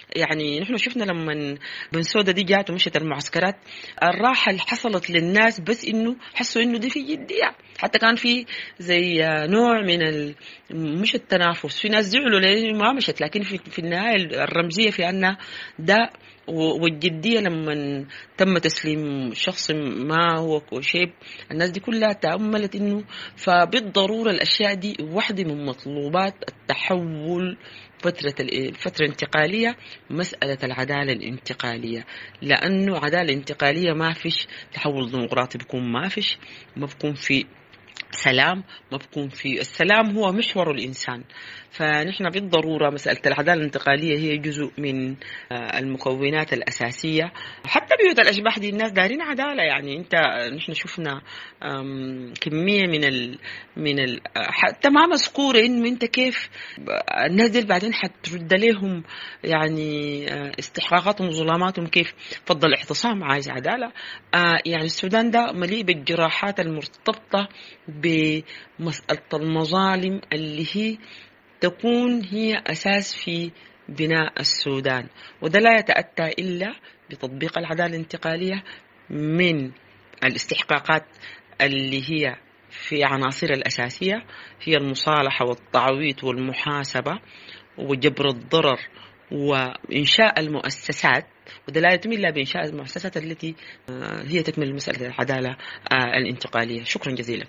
Speaker 9: يعني نحن شفنا لما بن سودا دي جات ومشت المعسكرات، الراحة اللي حصلت للناس بس إنه حسوا إنه دي في جدية. حتى كان في زي نوع من ال... مش التنافس، في ناس زعلوا لأنه ما مشت، لكن في, في النهاية الرمزية في أن ده والجدية لما تم تسليم شخص ما هو شيب، الناس دي كلها تأملت إنه فبالضرورة الأشياء دي واحدة من مطلوبات التحول فترة الفترة الانتقالية، مسألة العدالة الانتقالية، لأنه عدالة انتقالية ما فيش تحول ديمقراطي، بيكون ما فيش ما بيكون في سلام، ما بكون في السلام هو محور الإنسان. فنحن بالضرورة مسألة العدالة الانتقالية هي جزء من المكونات الأساسية. حتى بيوت الأشباح دي الناس دارين عدالة، يعني أنت نحن شفنا كمية من ال من ال حتى ما مذكورة إنه أنت كيف الناس دي بعدين حترد لهم يعني استحقاقاتهم وظلاماتهم كيف. فضل اعتصام عايز عدالة. يعني السودان ده مليء بالجراحات المرتبطة بمسألة المظالم اللي هي تكون هي أساس في بناء السودان، وده لا يتأتى إلا بتطبيق العدالة الانتقالية من الاستحقاقات اللي هي في عناصر الأساسية هي المصالحة والتعويض والمحاسبة وجبر الضرر وإنشاء المؤسسات، وده لا يتم إلا بإنشاء المؤسسات التي هي تكمل مسألة العدالة الانتقالية. شكرا جزيلا.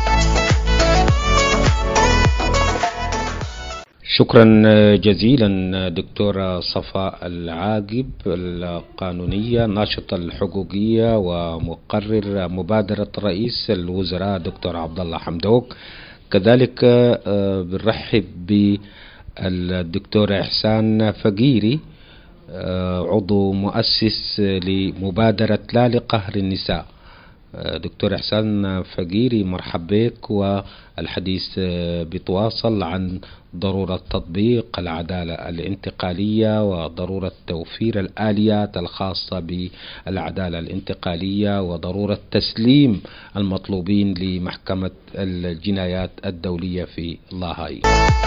Speaker 8: شكرا جزيلا دكتورة صفاء العاقب، القانونية ناشطة الحقوقية ومقرر مبادرة رئيس الوزراء دكتور عبد الله حمدوك. كذلك بنرحب بالدكتور إحسان فقيري عضو مؤسس لمبادرة لا لقهر النساء. دكتور إحسان فقيري مرحب بك، والحديث بيتواصل عن ضرورة تطبيق العدالة الانتقالية وضرورة توفير الآليات الخاصة بالعدالة الانتقالية وضرورة تسليم المطلوبين لمحكمة الجنايات الدولية في لاهاي.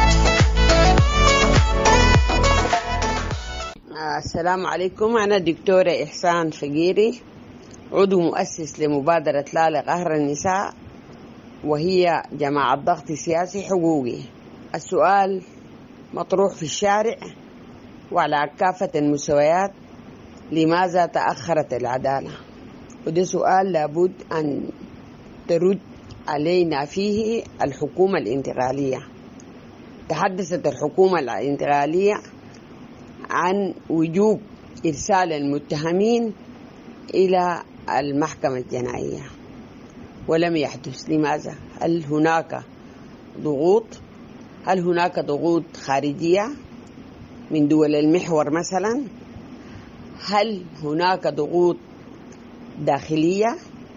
Speaker 10: السلام عليكم، أنا الدكتورة إحسان فقيري عضو مؤسس لمبادرة لا لقهر النساء، وهي جماعة ضغط سياسي حقوقي. السؤال مطروح في الشارع وعلى كافة المستويات: لماذا تأخرت العدالة؟ وده سؤال لابد أن ترد علينا فيه الحكومة الانتقالية. تحدثت الحكومة الانتقالية عن وجوب إرسال المتهمين إلى المحكمة الجنائية ولم يحدث. لماذا؟ هل هناك ضغوط؟ هل هناك ضغوط خارجية من دول المحور مثلا؟ هل هناك ضغوط داخلية؟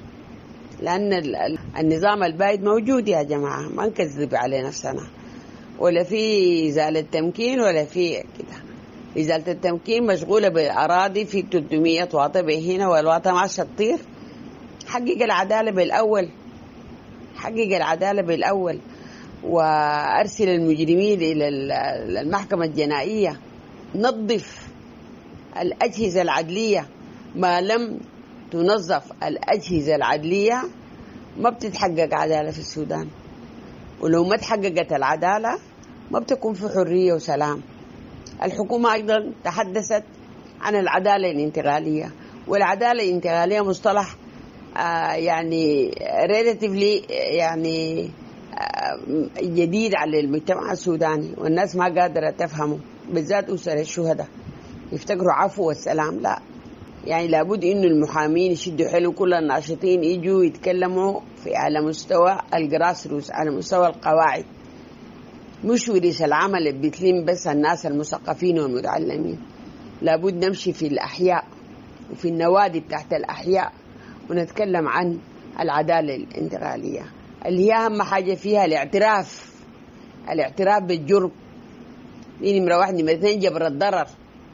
Speaker 10: لأن النظام البائد موجود يا جماعة، ما نكذب على نفسنا، ولا في إزالة تمكين ولا في كده. إزالة التمكين مشغولة بالأراضي في ثلاثمية واطة هنا والواطة مع الشطير. حقق العدالة بالأول، حقق العدالة بالأول وأرسل المجرمين إلى المحكمة الجنائية. نظف الأجهزة العدلية. ما لم تنظف الأجهزة العدلية ما بتتحقق عدالة في السودان، ولو ما تحققت العدالة ما بتكون في حرية وسلام. الحكومة أيضا تحدثت عن العدالة الانتقالية، والعدالة الانتقالية مصطلح آه يعني relatively يعني آه جديد على المجتمع السوداني، والناس ما قادرة تفهمه، بالذات أسر الشهداء يفتكروا عفو والسلام. لا، يعني لابد إنه المحامين يشدوا حلو، كل الناشطين يجوا يتكلموا في على مستوى الجراسروس، على مستوى القواعد، مش وريش العمل اللي بتلم بس الناس المثقفين والمتعلمين. لابد نمشي في الأحياء وفي النوادي بتاعت الأحياء ونتكلم عن العدالة الانتقالية اللي هي أهم حاجة فيها الاعتراف، الاعتراف بالجرم. دي نمرة واحد. نمرة اثنين جبر الضرر،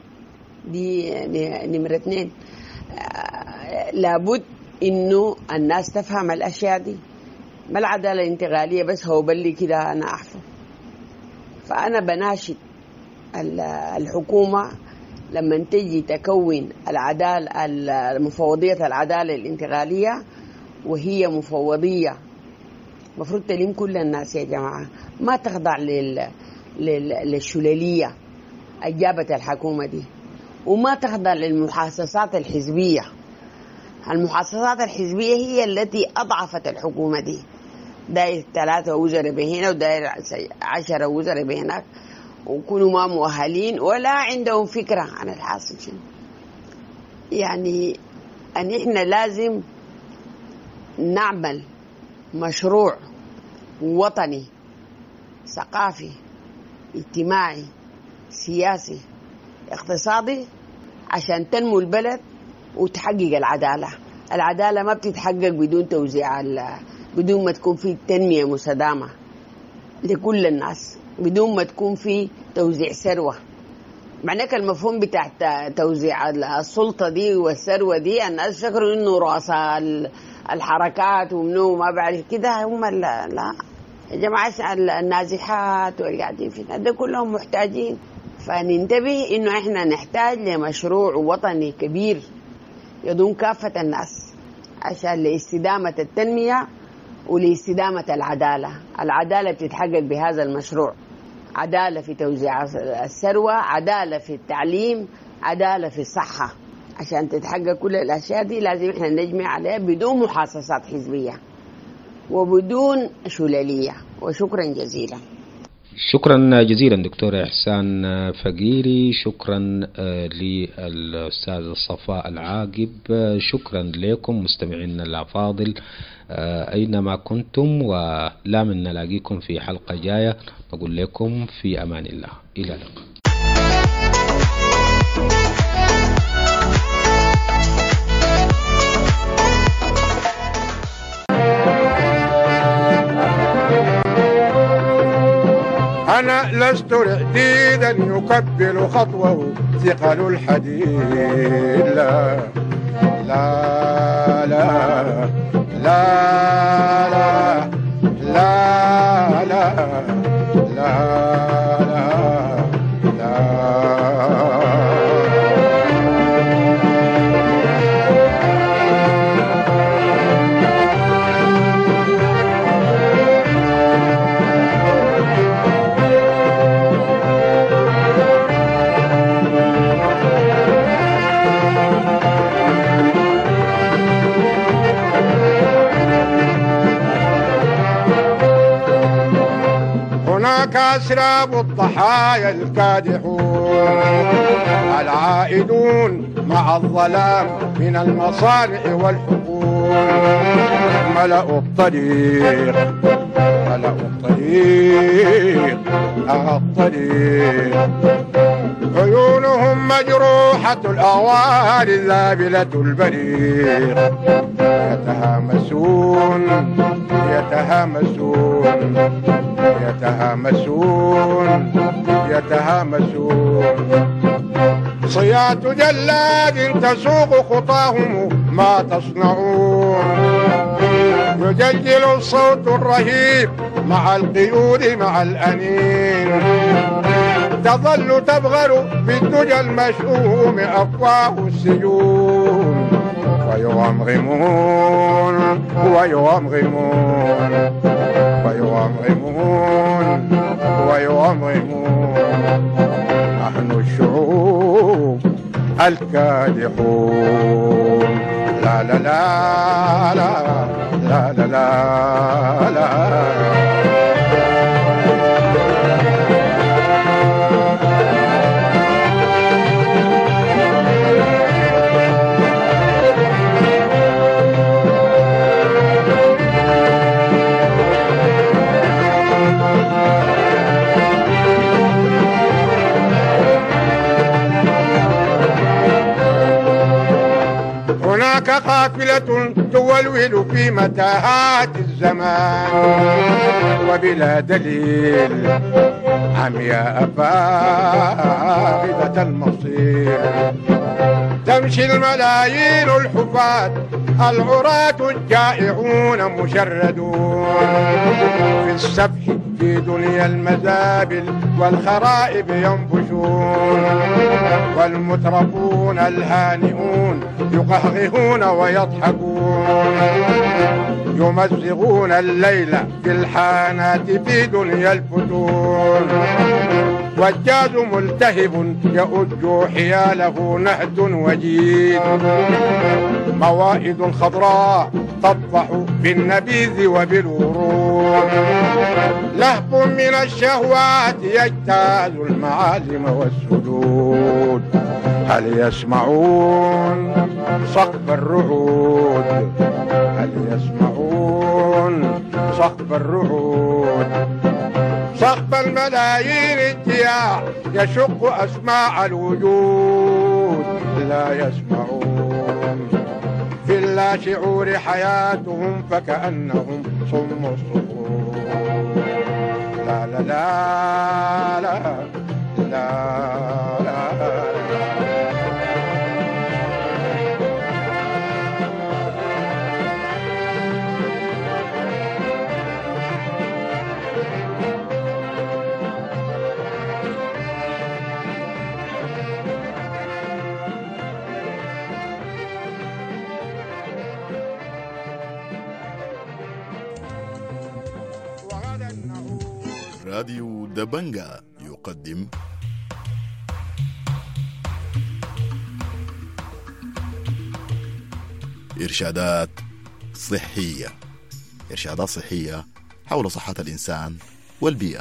Speaker 10: دي نمرة اثنين. لابد إنه الناس تفهم الأشياء دي. ما العدالة الانتقالية بس هو بلي كده أنا أحفظ. فأنا بناشد الحكومة لما تجي تكون العدالة المفوضية العدالة الانتقالية، وهي مفوضية مفروض تلم كل الناس يا جماعة، ما تخضع لل... لل... للشلالية أجابت الحكومة دي، وما تخضع للمحاصصات الحزبية. المحاصصات الحزبية هي التي أضعفت الحكومة دي، داير ثلاثة وزراء بهنا وداير عشرة وزراء بهناك، وكونوا ما مؤهلين ولا عندهم فكرة عن الحاصل شنو. يعني أن إحنا لازم نعمل مشروع وطني ثقافي اجتماعي سياسي اقتصادي عشان تنمو البلد وتحقق العدالة. العدالة ما بتتحقق بدون توزيع، بدون ما تكون في تنمية مستدامة لكل الناس، بدون ما تكون في توزيع ثروة. معناك المفهوم بتاع توزيع السلطة دي والثروة دي الناس فكروا إنه رؤساء الحركات ومنو ما بعرف كده هم. لا لا يا جماعة، النازحات والقاعدين في ده كلهم محتاجين. فننتبه إنه إحنا نحتاج لمشروع وطني كبير يضم كافة الناس عشان لاستدامة التنمية ولاستدامة العدالة. العدالة بتتحقق بهذا المشروع، عدالة في توزيع الثروة، عدالة في التعليم، عدالة في الصحة. عشان تتحقق كل الأشياء دي لازم إحنا نجمع عليها بدون محاصصات حزبية وبدون شلالية. وشكرا جزيلا.
Speaker 8: شكرا جزيلا دكتور إحسان فقيري، شكرا للأستاذ صفاء العاقب، شكرا لكم مستمعينا الأفاضل أينما كنتم، ولا من نلاقيكم في حلقة جاية. نقول لكم في أمان الله، إلى اللقاء.
Speaker 11: أنا لست رعديدا يكبل خطوه ثقل الحديد، لا لا لا لا لا لا لا لا أسراب الضحايا الكادحون العائدون مع الظلام من المصانع والحقول، ملأوا الطريق ملأوا الطريق الطريق عيونهم مجروحة الأوار ذابلة البريق، يتهامسون يتهامسون يتهامسون يتهامسون صياط جلاد تسوق خطاهم ما تصنعون، يجلجل الصوت الرهيب مع القيود مع الأنين، تظل تبغر بالدجى المشؤوم أفواه السجون، ويغمغمون ويغمغمون ويغمغمون ويغمغمون نحن الشعوب الكادحون. لا لا لا لا لا لا لا لا هناك قافلة تولول في متاهات الزمان وبلا دليل، عمياء فاقدة المصير، تمشي الملايين الحفاة العراة الجائعون مشردون في السفح في دنيا المزابل والخرائب ينفشون، والمترفون الهانئون يقهقهون ويضحكون يمزغون الليل في الحانات في دنيا الفتون والجاز ملتهب يؤج حياله نهد وجيد موائد خضراء تطفح بالنبيذ وبالورود لهب من الشهوات يجتاز المعالم والسجود هل يسمعون صخب الرعود هل يسمعون صخب الرعود صخب الملايين الجياع يشق أسماع الوجود لا يسمعون في اللاشعور حياتهم فكأنهم صم الصخور لا لا لا لا لا لا, لا
Speaker 6: راديو دبنجا يقدم إرشادات صحية إرشادات صحية حول صحة الإنسان والبيئة.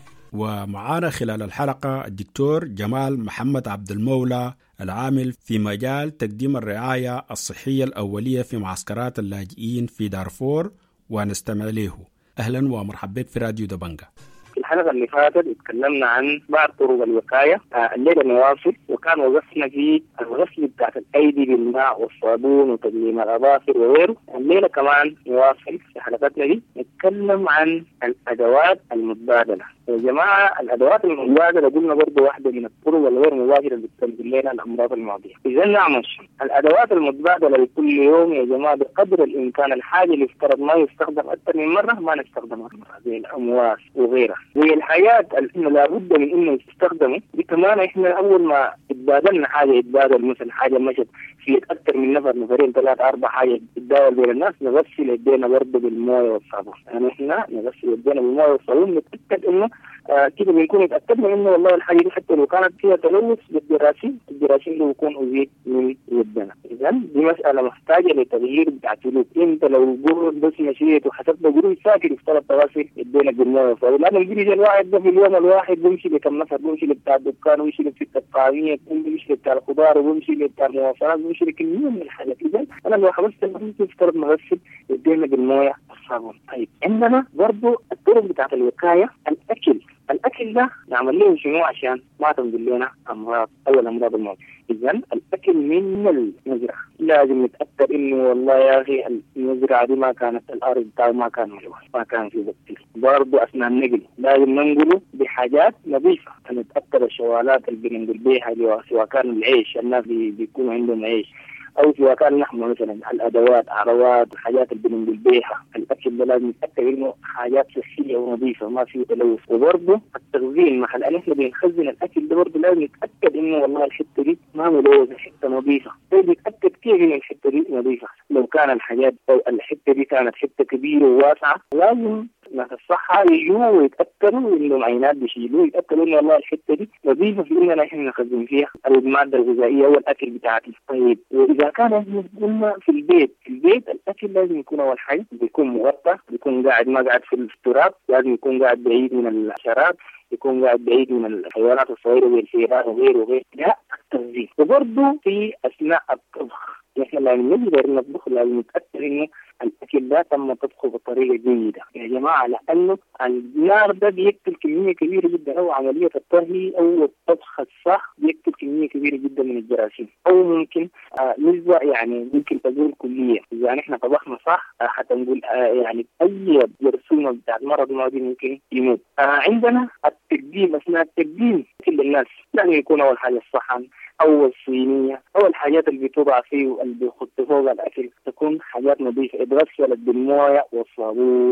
Speaker 12: ومعانا خلال الحلقة الدكتور جمال محمد عبد المولى العامل في مجال تقديم الرعاية الصحية الأولية في معسكرات اللاجئين في دارفور ونستمع له. أهلا ومرحبا بك في راديو دبنجا.
Speaker 13: في الحلقة اللي فاتت اتكلمنا عن بعض طرق الوقاية. الليلة نواصل وكان وقفنا في الغسل بتاعت الأيدي بالماء والصابون وتقليم الأظافر وغيره. الليلة كمان نواصل في حلقتنا دي نتكلم عن الأدوات المتبادلة. يا جماعة الأدوات المتبادلة قلنا برضو واحدة من الطرق الغير مباشرة اللي بتنقل لنا الأمراض المعدية. إذا نعمل الأدوات المتبادلة لكل يوم يا جماعة بقدر الإمكان الحاجة اللي افترض ما يستخدم أكثر من مرة ما نستخدمها مرة زي الأمواس وغيرها. والحياة اللي لابد من إنه يستخدموا دي كمان إحنا أول ما تبادلنا حاجة يتبادل مثل حاجة مشت في أكثر من نفر نفرين ثلاثة أربع حاجة تتداول بين الناس نغسل يدينا برضه بالموية والصابون. يعني إحنا نغسل يدينا بالموية والصابون نتأكد إنه آه كده بنكون متأكدنا إنه والله الحاجة دي حتى لو كانت فيها تلوث بالجراثيم الجراثيم ده بيكون أزيد من يدنا. إذا دي مسألة محتاجة لتغيير بتاعتلوك. أنت لو قرر بس مشيت وحسبت قرر ساكت افترض تغسل يدينا بالموية والصابون لأن الجريج الواحد ده في اليوم الواحد بيمشي لكم نفر بيمشي لبتاع الدكان ويمشي لبتاع الطعمية بيمشي لبتاع الخضار وبيمشي لبتاع المواصلات بيمشي لكمية من الحاجات. إذا أنا لو حبست المريض افترض نغسل يدينا بالموية والصابون. طيب عندنا برضو الطرق بتاعت الوقاية. الأكل الأكل ده نعمل له شنو عشان ما تنزل لنا أمراض أو الأمراض الموت. إذن الأكل من المزرعة لازم نتأكد إنه والله يا أخي المزرعة دي ما كانت الأرض بتاعه ما كان ملوث ما كان في بكتيريا. برضو أثناء النقل لازم ننقله بحاجات نظيفة نتأكد الشوالات اللي بننقل بيها سواء كان العيش الناس بيكون عندهم عيش أو سواء كان نحن مثلا الأدوات عروات الحاجات اللي بننقل بيها. الأكل ده لازم نتأكد إنه حاجات صحية ونظيفة ما فيه تلوث. وبرضه التخزين محل أن إحنا بنخزن الأكل ده برضه لازم نتأكد إنه والله الحتة دي ما ملوثة حتة نظيفة. لازم نتأكد كيف إن الحتة دي نظيفة. لو كان الحاجات أو الحتة دي كانت حتة كبيرة وواسعة لازم ناس الصحة يجوا ويتأكدوا إنه العينات بيشيلوا يتأكدوا إنه والله الحتة دي نظيفة في إننا إحنا نخزن فيها المادة الغذائية والأكل بتاعتي. طيب وإذا كان قلنا في البيت في البيت الأكل لازم يكون أول حاجة بيكون مغطى بيكون قاعد ما قاعد في التراب لازم يكون قاعد بعيد من الحشرات يكون قاعد بعيد من الحيوانات الصغيرة زي الفئران وغيره وغيره. ده التنظيف. وبرضه في أثناء الطبخ إحنا لما نقدر نطبخ لازم نتأكد إنه الأكل ده تم طبخه بطريقة جيدة يا جماعة لأنه النار ده بيقتل كمية كبيرة جدا أو عملية الطهي أو الطبخ الصح بيقتل كمية كبيرة جدا من الجراثيم أو ممكن آه نسبة يعني ممكن تقول كلية. إذا نحن طبخنا صح آه حتى نقول آه يعني أي جرثومة بتاع المرض الماضي ممكن يموت. آه عندنا التقديم أثناء التقديم كل الناس لازم يكون أول حاجة الصحن أو الصينية أو الحاجات اللي بتوضع فيه واللي بيخط فوق الأكل تكون حاجات نظيفة اتغسلت بالموية والصابون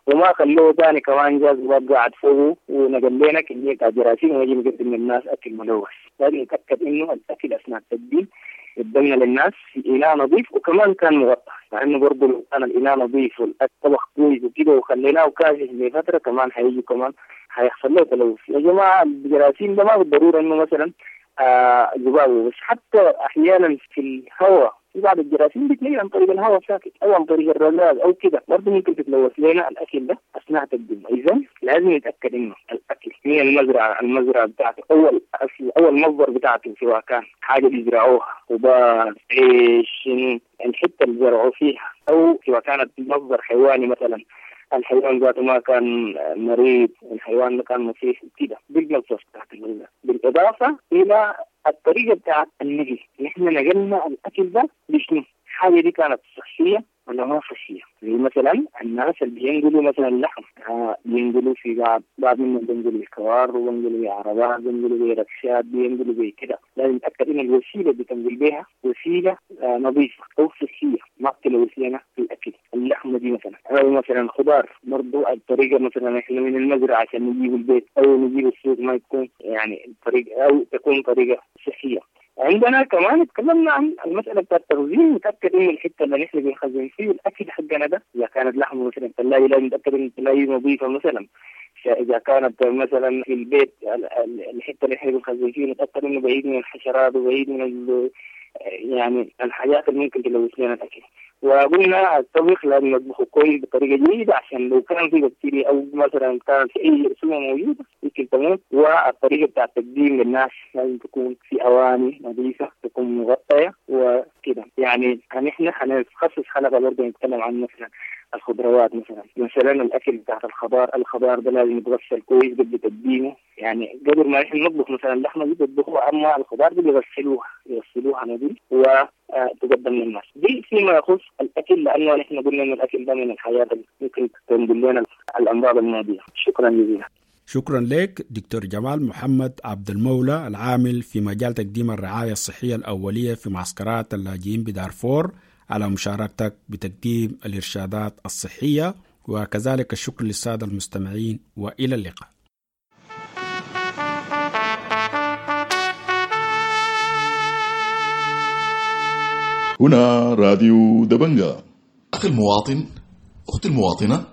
Speaker 13: وما خلوه ثاني كمان جاز باب قاعد فوقه ونقل لنا كمية جراثيم ونجي نقدم للناس أكل ملوث. لازم نتأكد إنه الأكل أثناء التقديم قدمنا للناس في إناء نظيف وكمان كان مغطى، لأنه برضه لو كان الإناء نظيف والطبخ كويس وكده وخليناه كاشف لفترة كمان هيجي كمان هيحصل له تلوث. يا جماعة الجراثيم ده ما بالضرورة إنه مثلا آه ذبابه، بس حتى أحيانا في الهواء في بعض الجراثيم بتلاقي عن طريق الهواء ساكت أو عن طريق الرذاذ أو كده برضه ممكن تتلوث لنا الأكل ده أثناء تقديمه. إذا لازم نتأكد إنه الأكل من المزرعة المزرعة بتاعته أول أول مصدر بتاعته، سواء كان حاجة بيزرعوها خضار عيش الحتة اللي زرعوا فيها، أو سواء كانت مصدر حيواني مثلا الحيوان ذاته ما كان مريض، الحيوان ما كان مسيح كده بالمصدر بتاعت الغذاء، بالإضافة إلى الطريقة بتاعت النقل. نحن نقلنا الأكل ده بشنو؟ حاجة دي كانت صحية ولا ما صحية؟ زي مثلا الناس اللي بينقلوا مثلا اللحم آه بينقلوا في بعض بعض منهم بينقلوا بالكوار وبينقلوا بعربات بينقلوا بركشات بينقلوا بكده. لازم نتأكد إن الوسيلة اللي بتنقل بها وسيلة آه نظيفة أو صحية ما تلوث لنا في الأكل. اللحمة دي مثلا أو مثلا خضار برضو الطريقة مثلا إحنا من المزرعة عشان نجيب البيت أو نجيب السوق ما تكون يعني الطريقة أو تكون طريقة صحية. عندنا كمان تكلمنا عن المسألة بتاعت التخزين، نتأكد إن الحتة اللي نحن بنخزن فيه الأكل حقنا ده إذا كانت لحمة مثلا الثلاجة لازم نتأكد إن الثلاجة نظيفة مثلا. إذا كانت مثلا في البيت الحتة اللي نحن بنخزن فيه نتأكد إنه بعيد من الحشرات وبعيد من يعني الحاجات اللي ممكن تلوث لنا الأكل. وقلنا الطبخ لازم نطبخه كويس بطريقة جيدة عشان لو كان في بكتيريا أو مثلا كان في أي رسومة موجودة ممكن تموت. والطريقة بتاع التقديم للناس لازم تكون في أواني نظيفة تكون مغطية وكده. يعني نحن هنخصص حلقة برضه نتكلم عن مثلا الخضروات مثلا مثلا الأكل بتاع الخضار الخضار ده لازم يتغسل كويس قبل تقديمه. يعني قبل ما نحن نطبخ مثلا اللحمة دي بيطبخوها، أما الخضار دي بيغسلوها يغسلوها نظيف وتقدم للناس. دي فيما يخص الأكل، لأنه نحن قلنا إن الأكل ده من الحياة اللي ممكن تنقل لنا الأمراض المعدية. شكرا جزيلا.
Speaker 12: شكرا لك دكتور جمال محمد عبد المولى العامل في مجال تقديم الرعاية الصحية الأولية في معسكرات اللاجئين بدارفور على مشاركتك بتقديم الإرشادات الصحية، وكذلك الشكر للسادة المستمعين وإلى اللقاء.
Speaker 6: هنا راديو دبنجة. أخي المواطن، أختي المواطنة،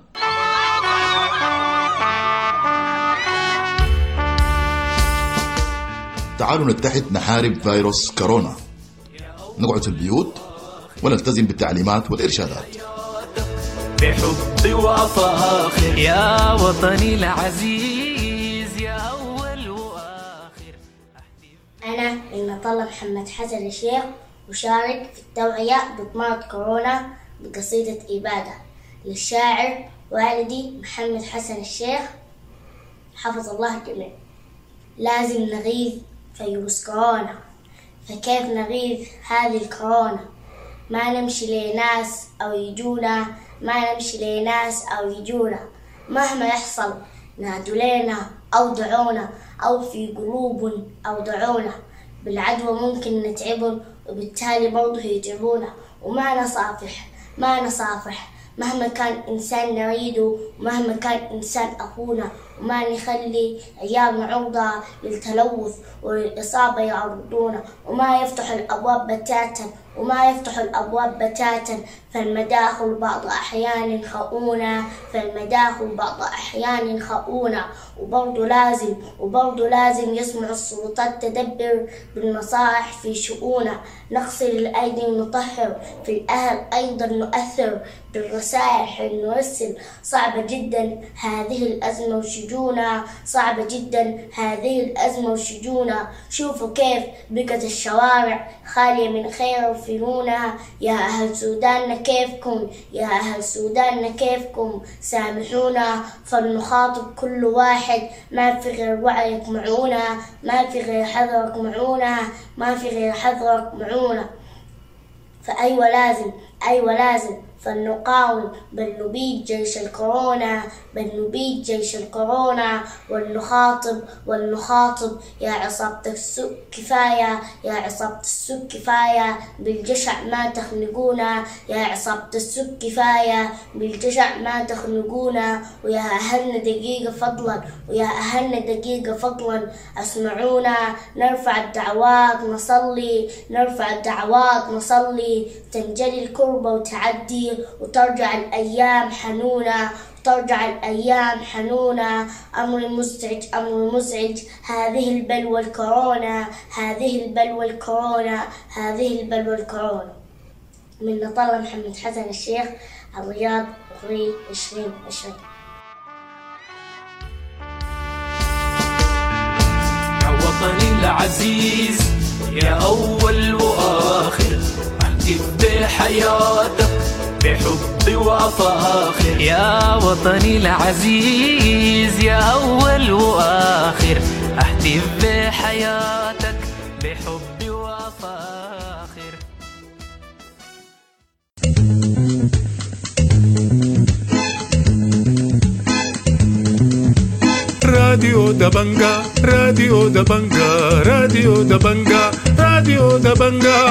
Speaker 6: تعالوا نتحد نحارب فيروس كورونا، نقعد في البيوت ونلتزم بالتعليمات والإرشادات
Speaker 14: بحب وفاخر يا وطني العزيز يا أول وآخر.
Speaker 15: أنا المطلب محمد حسن الشيخ أشارك في التوعية بمرض كورونا بقصيدة إبادة للشاعر والدي محمد حسن الشيخ حفظ الله الجميع. لازم نغيظ فيروس كورونا، فكيف نغيظ هذه الكورونا؟ ما نمشي لناس أو يجونا، ما نمشي لناس أو يجونا، مهما يحصل نادوا لنا أو دعونا، أو في قلوب أو دعونا. بالعدوى ممكن نتعبن وبالتالي برضه يتعبونا، وما نصافح ما نصافح مهما كان إنسان نريده ومهما كان إنسان أخونا، وما نخلي عيالنا عرضة للتلوث وللإصابة يعرضونا، وما يفتح الأبواب بتاتا وما يفتح الأبواب بتاتا فالمداخل بعض أحيان خؤونة فالمداخل بعض أحيان خؤونة. وبرضه لازم وبرضه لازم يسمع السلطات تدبر بالنصائح في شؤونة. نغسل الأيدي ونطهر، في الأهل أيضا نؤثر بالرسائح نرسل. صعبة جدا هذه الأزمة وشجونة، صعبة جدا هذه الأزمة وشجونة. شوفوا كيف بقت الشوارع خالية من خير وفنونة. يا أهل سوداننا كيفكم، يا أهل سوداننا كيفكم؟ سامحونا فلنخاطب كل واحد، ما في غير وعيك معونا، ما في غير حذرك معونا، ما في غير حذرك معونا. فأيوة لازم أيوة لازم، فلنقاوم بل نبيد جيش الكورونا، بل نبيد جيش الكورونا، ولنخاطب ولنخاطب يا عصابة السوء كفاية، يا عصابة السوء كفاية، بالجشع ما تخنقونا، يا عصابة السوء كفاية، بالجشع ما تخنقونا، ويا أهلنا دقيقة فضلا، ويا أهلنا دقيقة فضلا اسمعونا، نرفع الدعوات نصلي، نرفع الدعوات نصلي، تنجلي الكربة وتعدي، وترجع الأيام حنونة، وترجع الأيام حنونة. أمر مزعج أمر مزعج هذه البلوى الكورونا، هذه البلوى الكورونا، هذه البلوى الكورونا. من طلع محمد حسن الشيخ، الرياض، أغري عشرين عشرين.
Speaker 14: يا وطني العزيز يا أول وآخر، احتف بحياتك بحب وأفاخر. يا وطني العزيز يا أول وآخر، احتف بحياتك بحب وأفاخر.
Speaker 16: راديو دبنجا راديو دبنجا راديو دبنجا راديو دبنجا.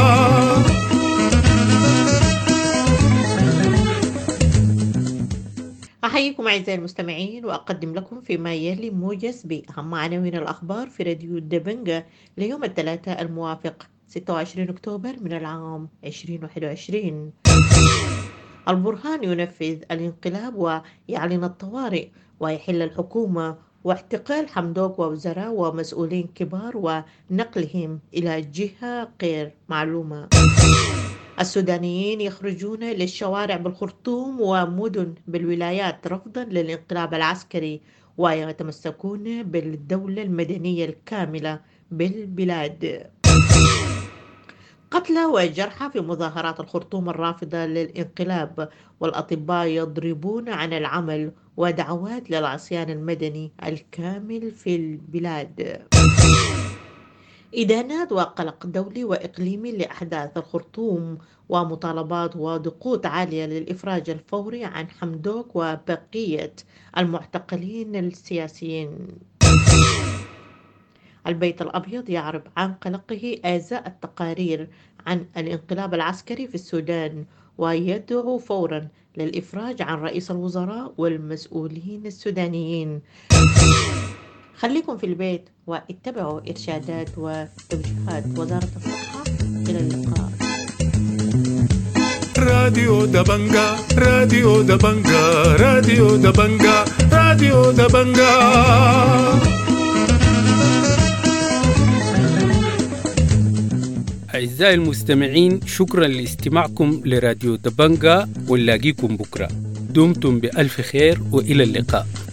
Speaker 17: أحييكم أعزائي المستمعين وأقدم لكم فيما يلي موجز بأهم عناوين الأخبار في راديو دبنجا ليوم الثلاثاء الموافق ستة وعشرين أكتوبر من العام ألفين وواحد وعشرين. البرهان ينفذ الانقلاب ويعلن الطوارئ ويحل الحكومة واعتقال حمدوك ووزراء ومسؤولين كبار ونقلهم إلى جهة غير معلومة. السودانيين يخرجون للشوارع بالخرطوم ومدن بالولايات رفضا للانقلاب العسكري ويتمسكون بالدولة المدنية الكاملة بالبلاد. قتلى وجرحى في مظاهرات الخرطوم الرافضة للانقلاب، والأطباء يضربون عن العمل ودعوات للعصيان المدني الكامل في البلاد. إدانات وقلق دولي وإقليمي لأحداث الخرطوم ومطالبات وضغوط عالية للإفراج الفوري عن حمدوك وبقية المعتقلين السياسيين. البيت الأبيض يعرب عن قلقه إزاء التقارير عن الانقلاب العسكري في السودان ويدعو فورا للإفراج عن رئيس الوزراء والمسؤولين السودانيين. خليكم في البيت واتبعوا إرشادات وتوجيهات وزارة الصحة. إلى اللقاء.
Speaker 16: راديو دبنجا راديو دبنجا راديو دبنجا راديو دبنجا.
Speaker 1: أعزائي المستمعين، شكرا لاستماعكم لراديو دبنجا، ونلاقيكم بكرة. دمتم بألف خير وإلى اللقاء.